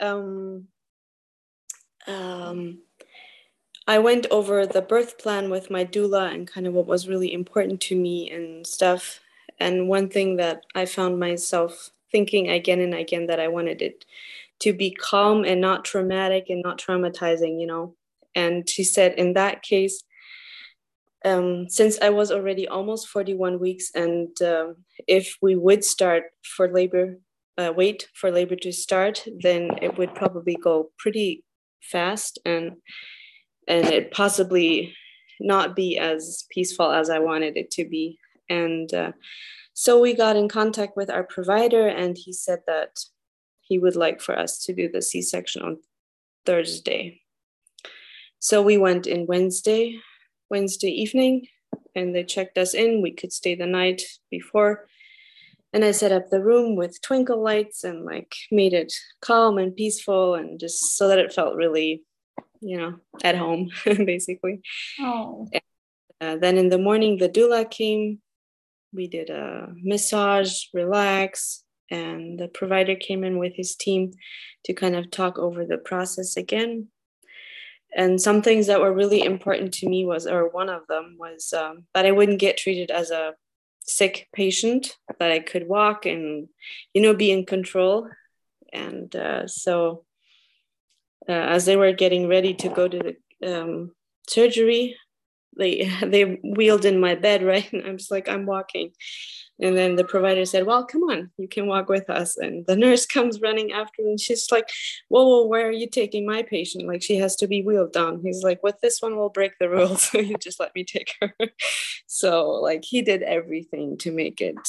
Speaker 8: I went over the birth plan with my doula and kind of what was really important to me and stuff. And one thing that I found myself thinking again and again, that I wanted it to be calm and not traumatic and not traumatizing, you know. And she said, in that case, since I was already almost 41 weeks, and if we would start for labor, wait for labor to start, then it would probably go pretty fast, and it possibly not be as peaceful as I wanted it to be. And so we got in contact with our provider, and he said that he would like for us to do the C-section on Thursday. So we went in Wednesday evening, and they checked us in. We could stay the night before. And I set up the room with twinkle lights and like made it calm and peaceful, and just so that it felt really, you know, at home, basically.
Speaker 1: Oh.
Speaker 8: And, then in the morning, the doula came. We did a massage, relax, and the provider came in with his team to kind of talk over the process again. And some things that were really important to me was, or one of them was that I wouldn't get treated as a sick patient, that I could walk and, you know, be in control. And so as they were getting ready to go to the surgery, they wheeled in my bed, right? And I was like, I'm walking. And then the provider said, well, come on, you can walk with us. And the nurse comes running after, and she's like, whoa, where are you taking my patient? Like, she has to be wheeled down. He's like, with this one, we'll break the rules. So you just let me take her. So like, he did everything to make it,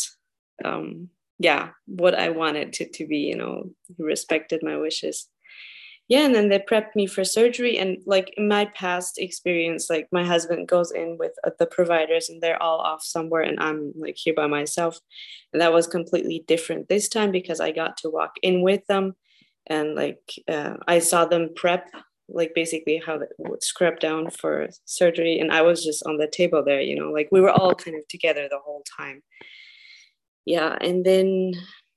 Speaker 8: what I wanted it to be, you know, he respected my wishes. Yeah, and then they prepped me for surgery. And like in my past experience, like my husband goes in with the providers and they're all off somewhere, and I'm like here by myself. And that was completely different this time, because I got to walk in with them, and like I saw them prep, like basically how they would scrub down for surgery. And I was just on the table there, you know, like we were all kind of together the whole time. Yeah, and then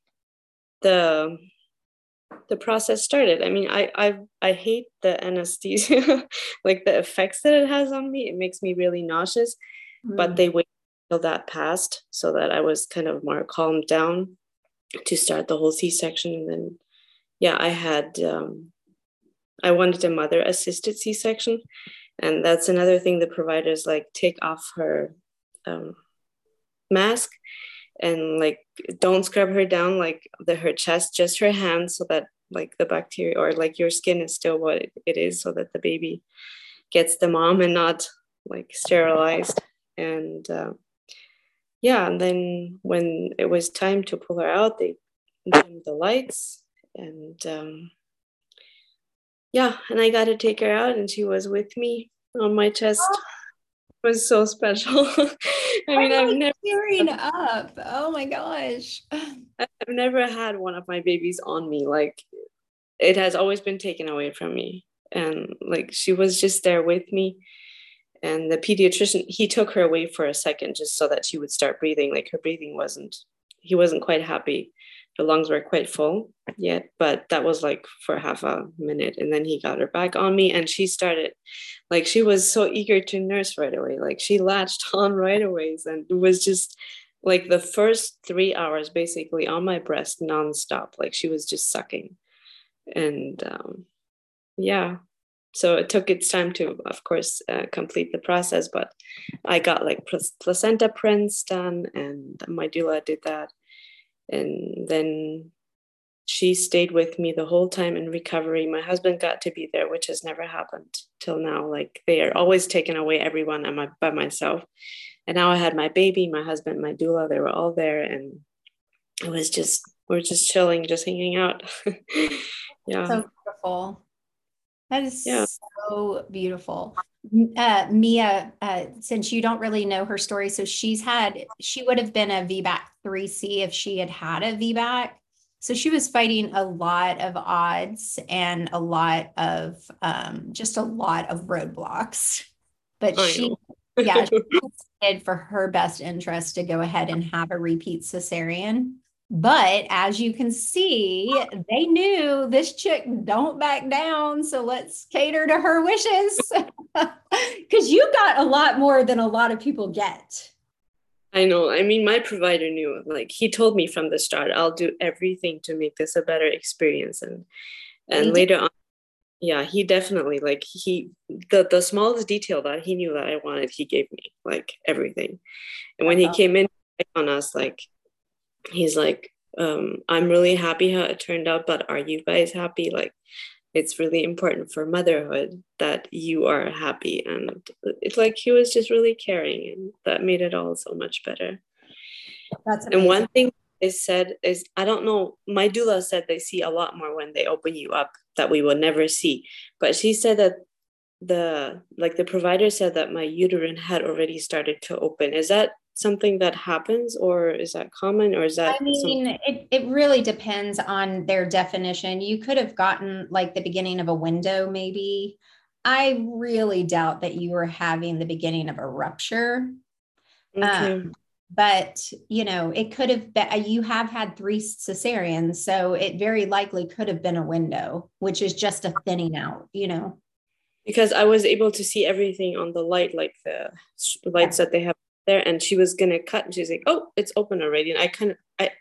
Speaker 8: the process started. I mean, I hate the anesthesia, like the effects that it has on me. It makes me really nauseous. But they waited until that passed so that I was kind of more calmed down to start the whole C-section. And then, yeah, I wanted a mother-assisted C-section. And that's another thing the providers like, take off her mask and like don't scrub her down like her chest, just her hands, so that like the bacteria or like your skin is still what it is, so that the baby gets the mom and not like sterilized. And and then when it was time to pull her out, they dimmed the lights, and and I got to take her out, and she was with me on my chest. Was so special. I mean, I've never
Speaker 1: tearing up. Oh my gosh.
Speaker 8: I've never had one of my babies on me. Like, it has always been taken away from me. And like, she was just there with me. And the pediatrician, he took her away for a second just so that she would start breathing. Like, her breathing he wasn't quite happy. Her lungs were quite full yet, but that was like for half a minute. And then he got her back on me, and she started, like, she was so eager to nurse right away. Like, she latched on right away. And it was just like the first 3 hours basically on my breast nonstop. Like, she was just sucking. And so it took its time to, of course, complete the process. But I got like placenta prints done, and my doula did that. And then she stayed with me the whole time in recovery. My husband got to be there, which has never happened till now. Like, they are always taking away everyone. I'm by myself. And now I had my baby, my husband, my doula, they were all there. And it was just, we're just chilling, just hanging out. Yeah.
Speaker 1: So beautiful. That is so beautiful. Mia, since you don't really know her story, so she would have been a VBAC 3C if she had had a VBAC. So she was fighting a lot of odds and a lot of just a lot of roadblocks. But she did for her best interest to go ahead and have a repeat cesarean. But as you can see, they knew this chick don't back down. So let's cater to her wishes. Because you got a lot more than a lot of people get.
Speaker 8: I know. I mean, my provider knew, like, he told me from the start, I'll do everything to make this a better experience. And later on, yeah, he definitely, like, the smallest detail that he knew that I wanted, he gave me, like, everything. And when he came in on us, like, he's like, I'm really happy how it turned out, but are you guys happy? Like, it's really important for motherhood that you are happy. And it's like, he was just really caring, and that made it all so much better.
Speaker 1: That's amazing.
Speaker 8: And one thing they said is, I don't know, my doula said they see a lot more when they open you up that we will never see. But she said that the provider said that my uterine had already started to open. Is that something that happens, or is that common, or is that?
Speaker 1: I mean, it really depends on their definition. You could have gotten like the beginning of a window, maybe. I really doubt that you were having the beginning of a rupture.
Speaker 8: Okay.
Speaker 1: But, you know, it could have been, you have had 3 cesareans, so it very likely could have been a window, which is just a thinning out, you know.
Speaker 8: Because I was able to see everything on the light, like the lights that they have there, and she was gonna cut, and she's like, oh, it's open already. And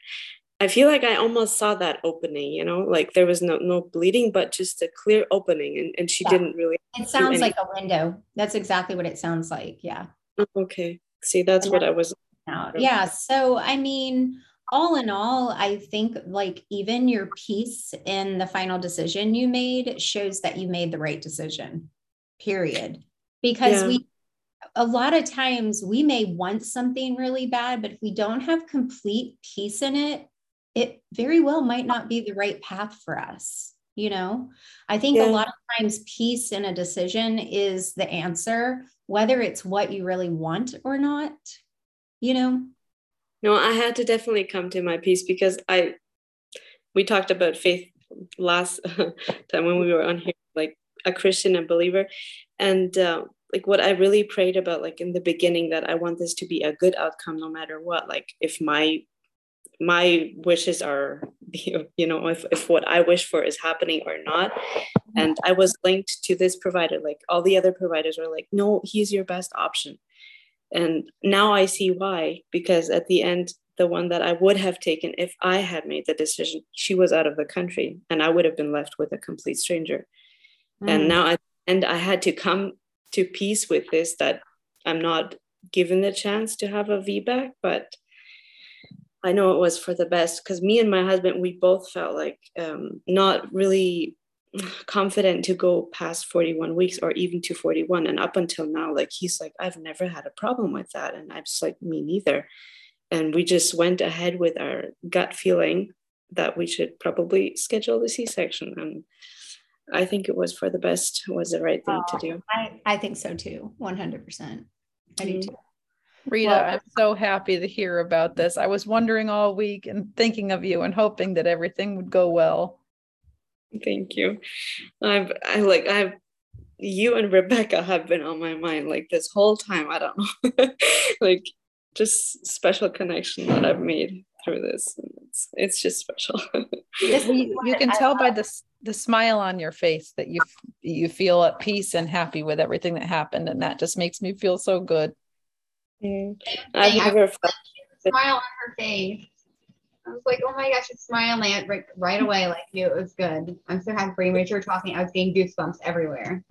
Speaker 8: I feel like I almost saw that opening, you know, like there was no bleeding, but just a clear opening, and she didn't really.
Speaker 1: It sounds like a window. That's exactly what it sounds like. Yeah.
Speaker 8: Okay. See, that's what I was.
Speaker 1: Yeah. So, I mean, all in all, I think like even your piece in the final decision you made shows that you made the right decision, period. Because a lot of times we may want something really bad, but if we don't have complete peace in it, it very well might not be the right path for us. You know, I think a lot of times peace in a decision is the answer, whether it's what you really want or not, you know?
Speaker 8: No, I had to definitely come to my peace, because we talked about faith last time when we were on here, like a Christian and believer. And like what I really prayed about, like in the beginning, that I want this to be a good outcome no matter what. Like if my wishes are, you know, if what I wish for is happening or not. And I was linked to this provider, like all the other providers were like, no, he's your best option. And now I see why, because at the end, the one that I would have taken if I had made the decision, she was out of the country, and I would have been left with a complete stranger. And now I had to come to peace with this, that I'm not given the chance to have a VBAC, but I know it was for the best, because me and my husband, we both felt like not really confident to go past 41 weeks or even to 41. And up until now, like he's like, I've never had a problem with that. And I'm just like, me neither. And we just went ahead with our gut feeling that we should probably schedule the C-section. And I think it was for the best, was the right thing to do.
Speaker 1: I think so too, 100%. I do too.
Speaker 5: Rita, well, I'm so happy to hear about this. I was wondering all week and thinking of you and hoping that everything would go well.
Speaker 8: Thank you. You and Rebecca have been on my mind like this whole time. I don't know, like just special connection that I've made through this. It's just special.
Speaker 5: You can tell by the smile on your face that you feel at peace and happy with everything that happened, and that just makes me feel so good.
Speaker 8: I've never felt
Speaker 6: a smile on her face. I was like, oh my gosh, it's smiling right away. Like, knew it was good. I'm so happy for you. When you were talking, I was getting goosebumps everywhere.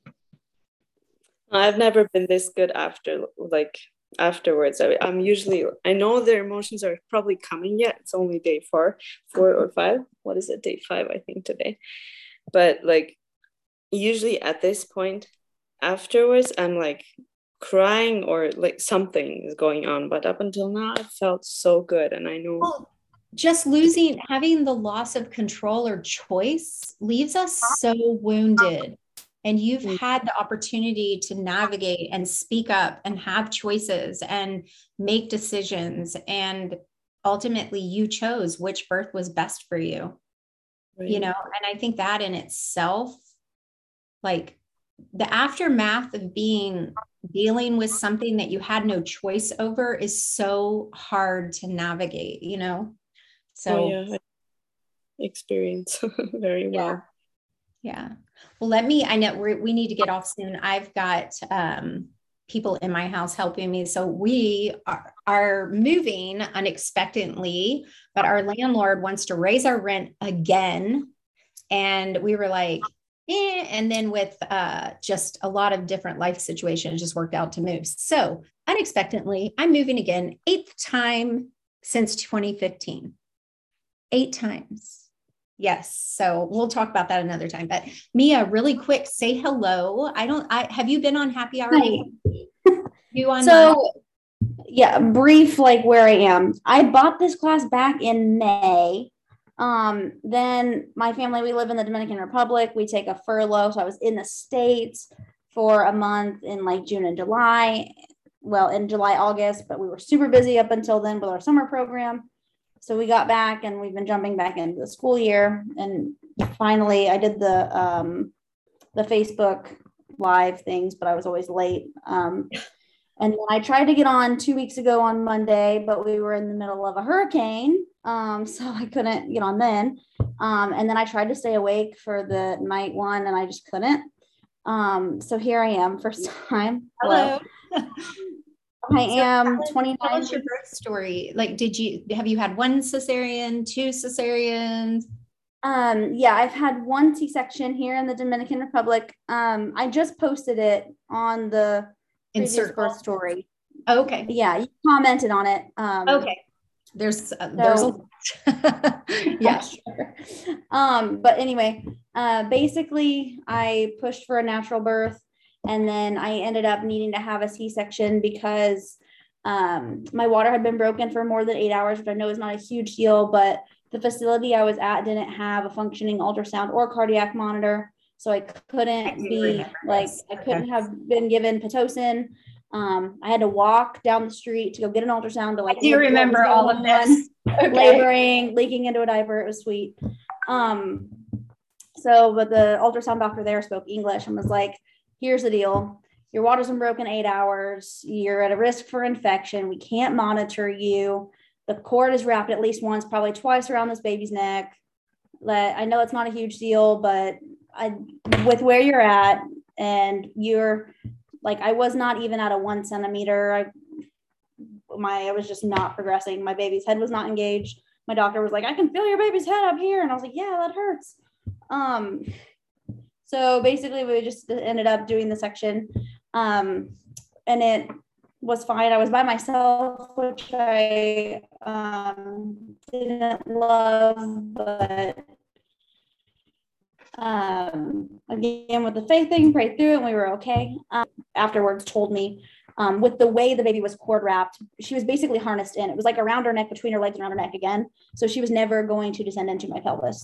Speaker 8: I've never been this good afterwards. I'm usually, I know their emotions are probably coming yet. It's only day 4 or 5. What is it? Day 5, I think, today. But like, usually at this point afterwards, I'm like crying or like something is going on. But up until now, I felt so good. And I know.
Speaker 1: Well, just having the loss of control or choice leaves us so wounded. and you've had the opportunity to navigate and speak up and have choices and make decisions. And ultimately you chose which birth was best for you, you know? And I think that in itself, like the aftermath of dealing with something that you had no choice over is so hard to navigate, you know? So
Speaker 8: I experience very well.
Speaker 1: Yeah. Well, I know we need to get off soon. I've got people in my house helping me. So we are moving unexpectedly, but our landlord wants to raise our rent again. And we were like, and then with just a lot of different life situations, just worked out to move. So unexpectedly, I'm moving again, 8th time since 2015. 8 times. Yes. So we'll talk about that another time. But Mia, really quick, say hello. Have you been on Happy Hour? You on
Speaker 9: yeah, brief, like where I am. I bought this class back in May. Then my family, we live in the Dominican Republic. We take a furlough. So I was in the States for a month in like June and July. Well, in July, August, but we were super busy up until then with our summer program. So we got back and we've been jumping back into the school year. And finally I did the Facebook live things, but I was always late. And I tried to get on 2 weeks ago on Monday, but we were in the middle of a hurricane. So I couldn't get on then. And then I tried to stay awake for the night one and I just couldn't. So here I am, first time.
Speaker 1: Hello.
Speaker 9: I am 29.
Speaker 1: Tell us your birth story. Like, have you had 1 cesarean, 2 cesareans?
Speaker 9: Yeah, I've had 1 C-section here in the Dominican Republic. I just posted it on the previous birth story.
Speaker 1: Okay.
Speaker 9: Yeah, you commented on it.
Speaker 1: Okay. There's a yeah.
Speaker 9: Sure. But anyway, basically I pushed for a natural birth. And then I ended up needing to have a C-section because my water had been broken for more than 8 hours, which I know is not a huge deal, but the facility I was at didn't have a functioning ultrasound or cardiac monitor. So I couldn't have been given Pitocin. I had to walk down the street to go get an ultrasound to
Speaker 1: I do remember all of this.
Speaker 9: Okay. Laboring, leaking into a diaper. It was sweet. But the ultrasound doctor there spoke English and was like, here's the deal. Your water's been broken 8 hours. You're at a risk for infection. We can't monitor you. The cord is wrapped at least once, probably twice around this baby's neck. I know it's not a huge deal, but with where you're at and you're like, I was not even at a 1 centimeter. I was just not progressing. My baby's head was not engaged. My doctor was like, I can feel your baby's head up here. And I was like, yeah, that hurts. So basically we just ended up doing the section and it was fine. I was by myself, which I didn't love, but again, with the faith thing, prayed through it and we were okay. Afterwards told me with the way the baby was cord wrapped, she was basically harnessed in. It was like around her neck, between her legs and around her neck again. So she was never going to descend into my pelvis.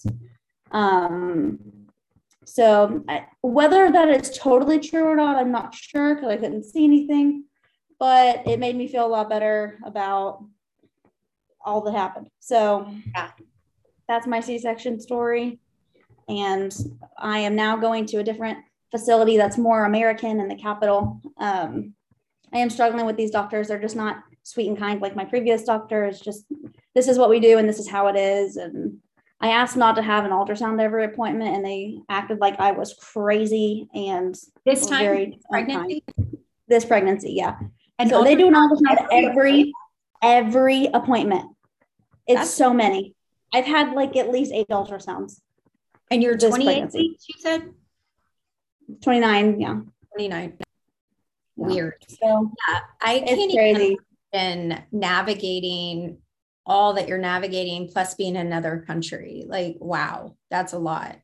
Speaker 9: So whether that is totally true or not, I'm not sure because I couldn't see anything, but it made me feel a lot better about all that happened. So yeah, that's my C-section story. And I am now going to a different facility that's more American in the capital. I am struggling with these doctors. They're just not sweet and kind like my previous doctor. It's just, this is what we do and this is how it is. And I asked not to have an ultrasound every appointment and they acted like I was crazy. And
Speaker 1: this time,
Speaker 9: this pregnancy, yeah. And so they do an ultrasound every appointment. It's so many. I've had like at least 8 ultrasounds.
Speaker 1: And you're 28 weeks, you said?
Speaker 9: 29, yeah.
Speaker 1: 29.
Speaker 9: Yeah.
Speaker 1: Weird.
Speaker 9: So
Speaker 1: yeah, I can't even imagine navigating all that you're navigating, plus being in another country. Like, wow, that's a lot.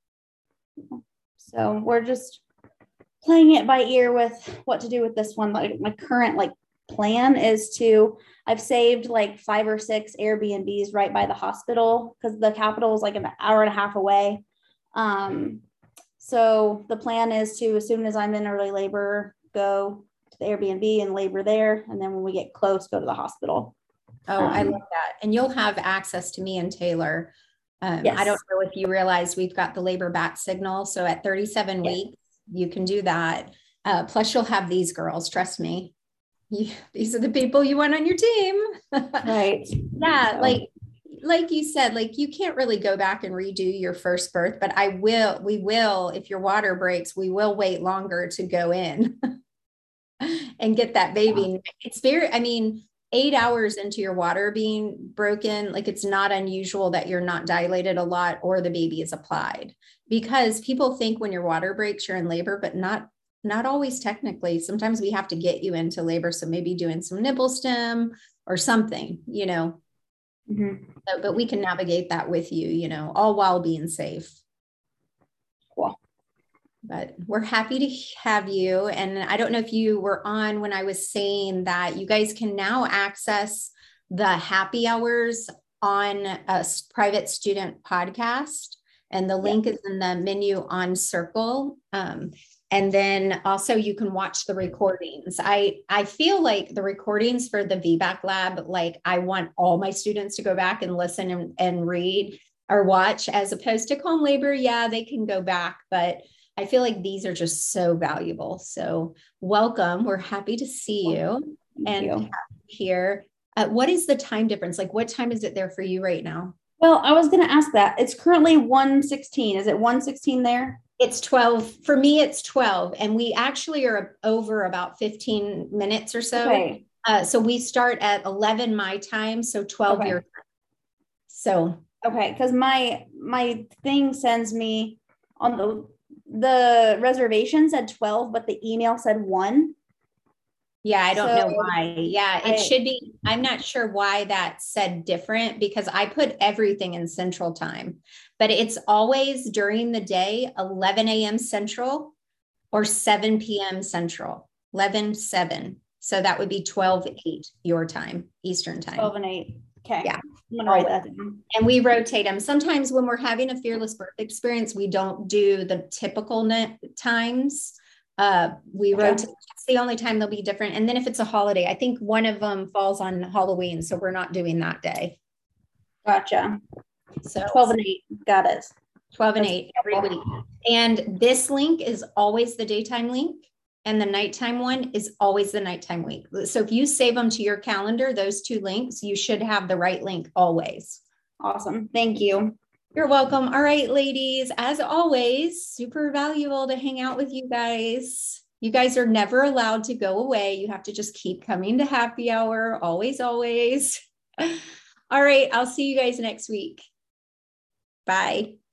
Speaker 9: So we're just playing it by ear with what to do with this one. Like my current plan is I've saved like 5 or 6 Airbnbs right by the hospital because the capital is like an hour and a half away. So the plan is to, as soon as I'm in early labor, go to the Airbnb and labor there. And then when we get close, go to the hospital.
Speaker 1: Oh, I love that. And you'll have access to me and Taylor.
Speaker 9: Yes.
Speaker 1: I don't know if you realize we've got the labor back signal. So at 37 weeks, you can do that. Plus you'll have these girls, trust me. These are the people you want on your team.
Speaker 9: Right.
Speaker 1: Yeah.
Speaker 9: So.
Speaker 1: Like you said, like you can't really go back and redo your first birth, but we will, if your water breaks, we will wait longer to go in and get that baby. It's very, I mean, 8 hours into your water being broken, like it's not unusual that you're not dilated a lot or the baby is applied, because people think when your water breaks, you're in labor, but not always technically. Sometimes we have to get you into labor. So maybe doing some nipple stim or something, you know, but we can navigate that with you, you know, all while being safe.
Speaker 9: Cool.
Speaker 1: But we're happy to have you. And I don't know if you were on when I was saying that you guys can now access the happy hours on a private student podcast. And the link is in the menu on Circle. And then also you can watch the recordings. I feel like the recordings for the VBAC lab, like I want all my students to go back and listen and read or watch, as opposed to calm labor. Yeah, they can go back, but I feel like these are just so valuable. So welcome. We're happy to see you.
Speaker 9: Thank you.
Speaker 1: Here. What is the time difference? Like what time is it there for you right now?
Speaker 9: Well, I was going to ask that. It's currently 1:16. Is it 1:16 there?
Speaker 1: It's 12. For me, it's 12. And we actually are over about 15 minutes or so.
Speaker 9: Okay.
Speaker 1: So we start at 11 my time. So 12 your time. So.
Speaker 9: Okay. Because my thing sends me on the reservation said 12, but the email said 1.
Speaker 1: Yeah, I don't know why. Yeah, it should be. I'm not sure why that said different, because I put everything in Central Time, but it's always during the day, 11 a.m. Central or 7 p.m. Central, 11/7. So that would be 12/8 your time, Eastern Time.
Speaker 9: 12 and 8. Okay.
Speaker 1: Yeah.
Speaker 9: I'm gonna write that down.
Speaker 1: And we rotate them. Sometimes when we're having a fearless birth experience, we don't do the typical times. We rotate. It's the only time they'll be different. And then if it's a holiday, I think one of them falls on Halloween, so we're not doing that day.
Speaker 9: Gotcha.
Speaker 1: So
Speaker 9: 12 and 8. Got it.
Speaker 1: 12 and 8 every week. And this link is always the daytime link, and the nighttime one is always the nighttime link. So if you save them to your calendar, those two links, you should have the right link always.
Speaker 9: Awesome. Thank you.
Speaker 1: You're welcome. All right, ladies, as always, super valuable to hang out with you guys. You guys are never allowed to go away. You have to just keep coming to happy hour. Always, always. All right. I'll see you guys next week. Bye.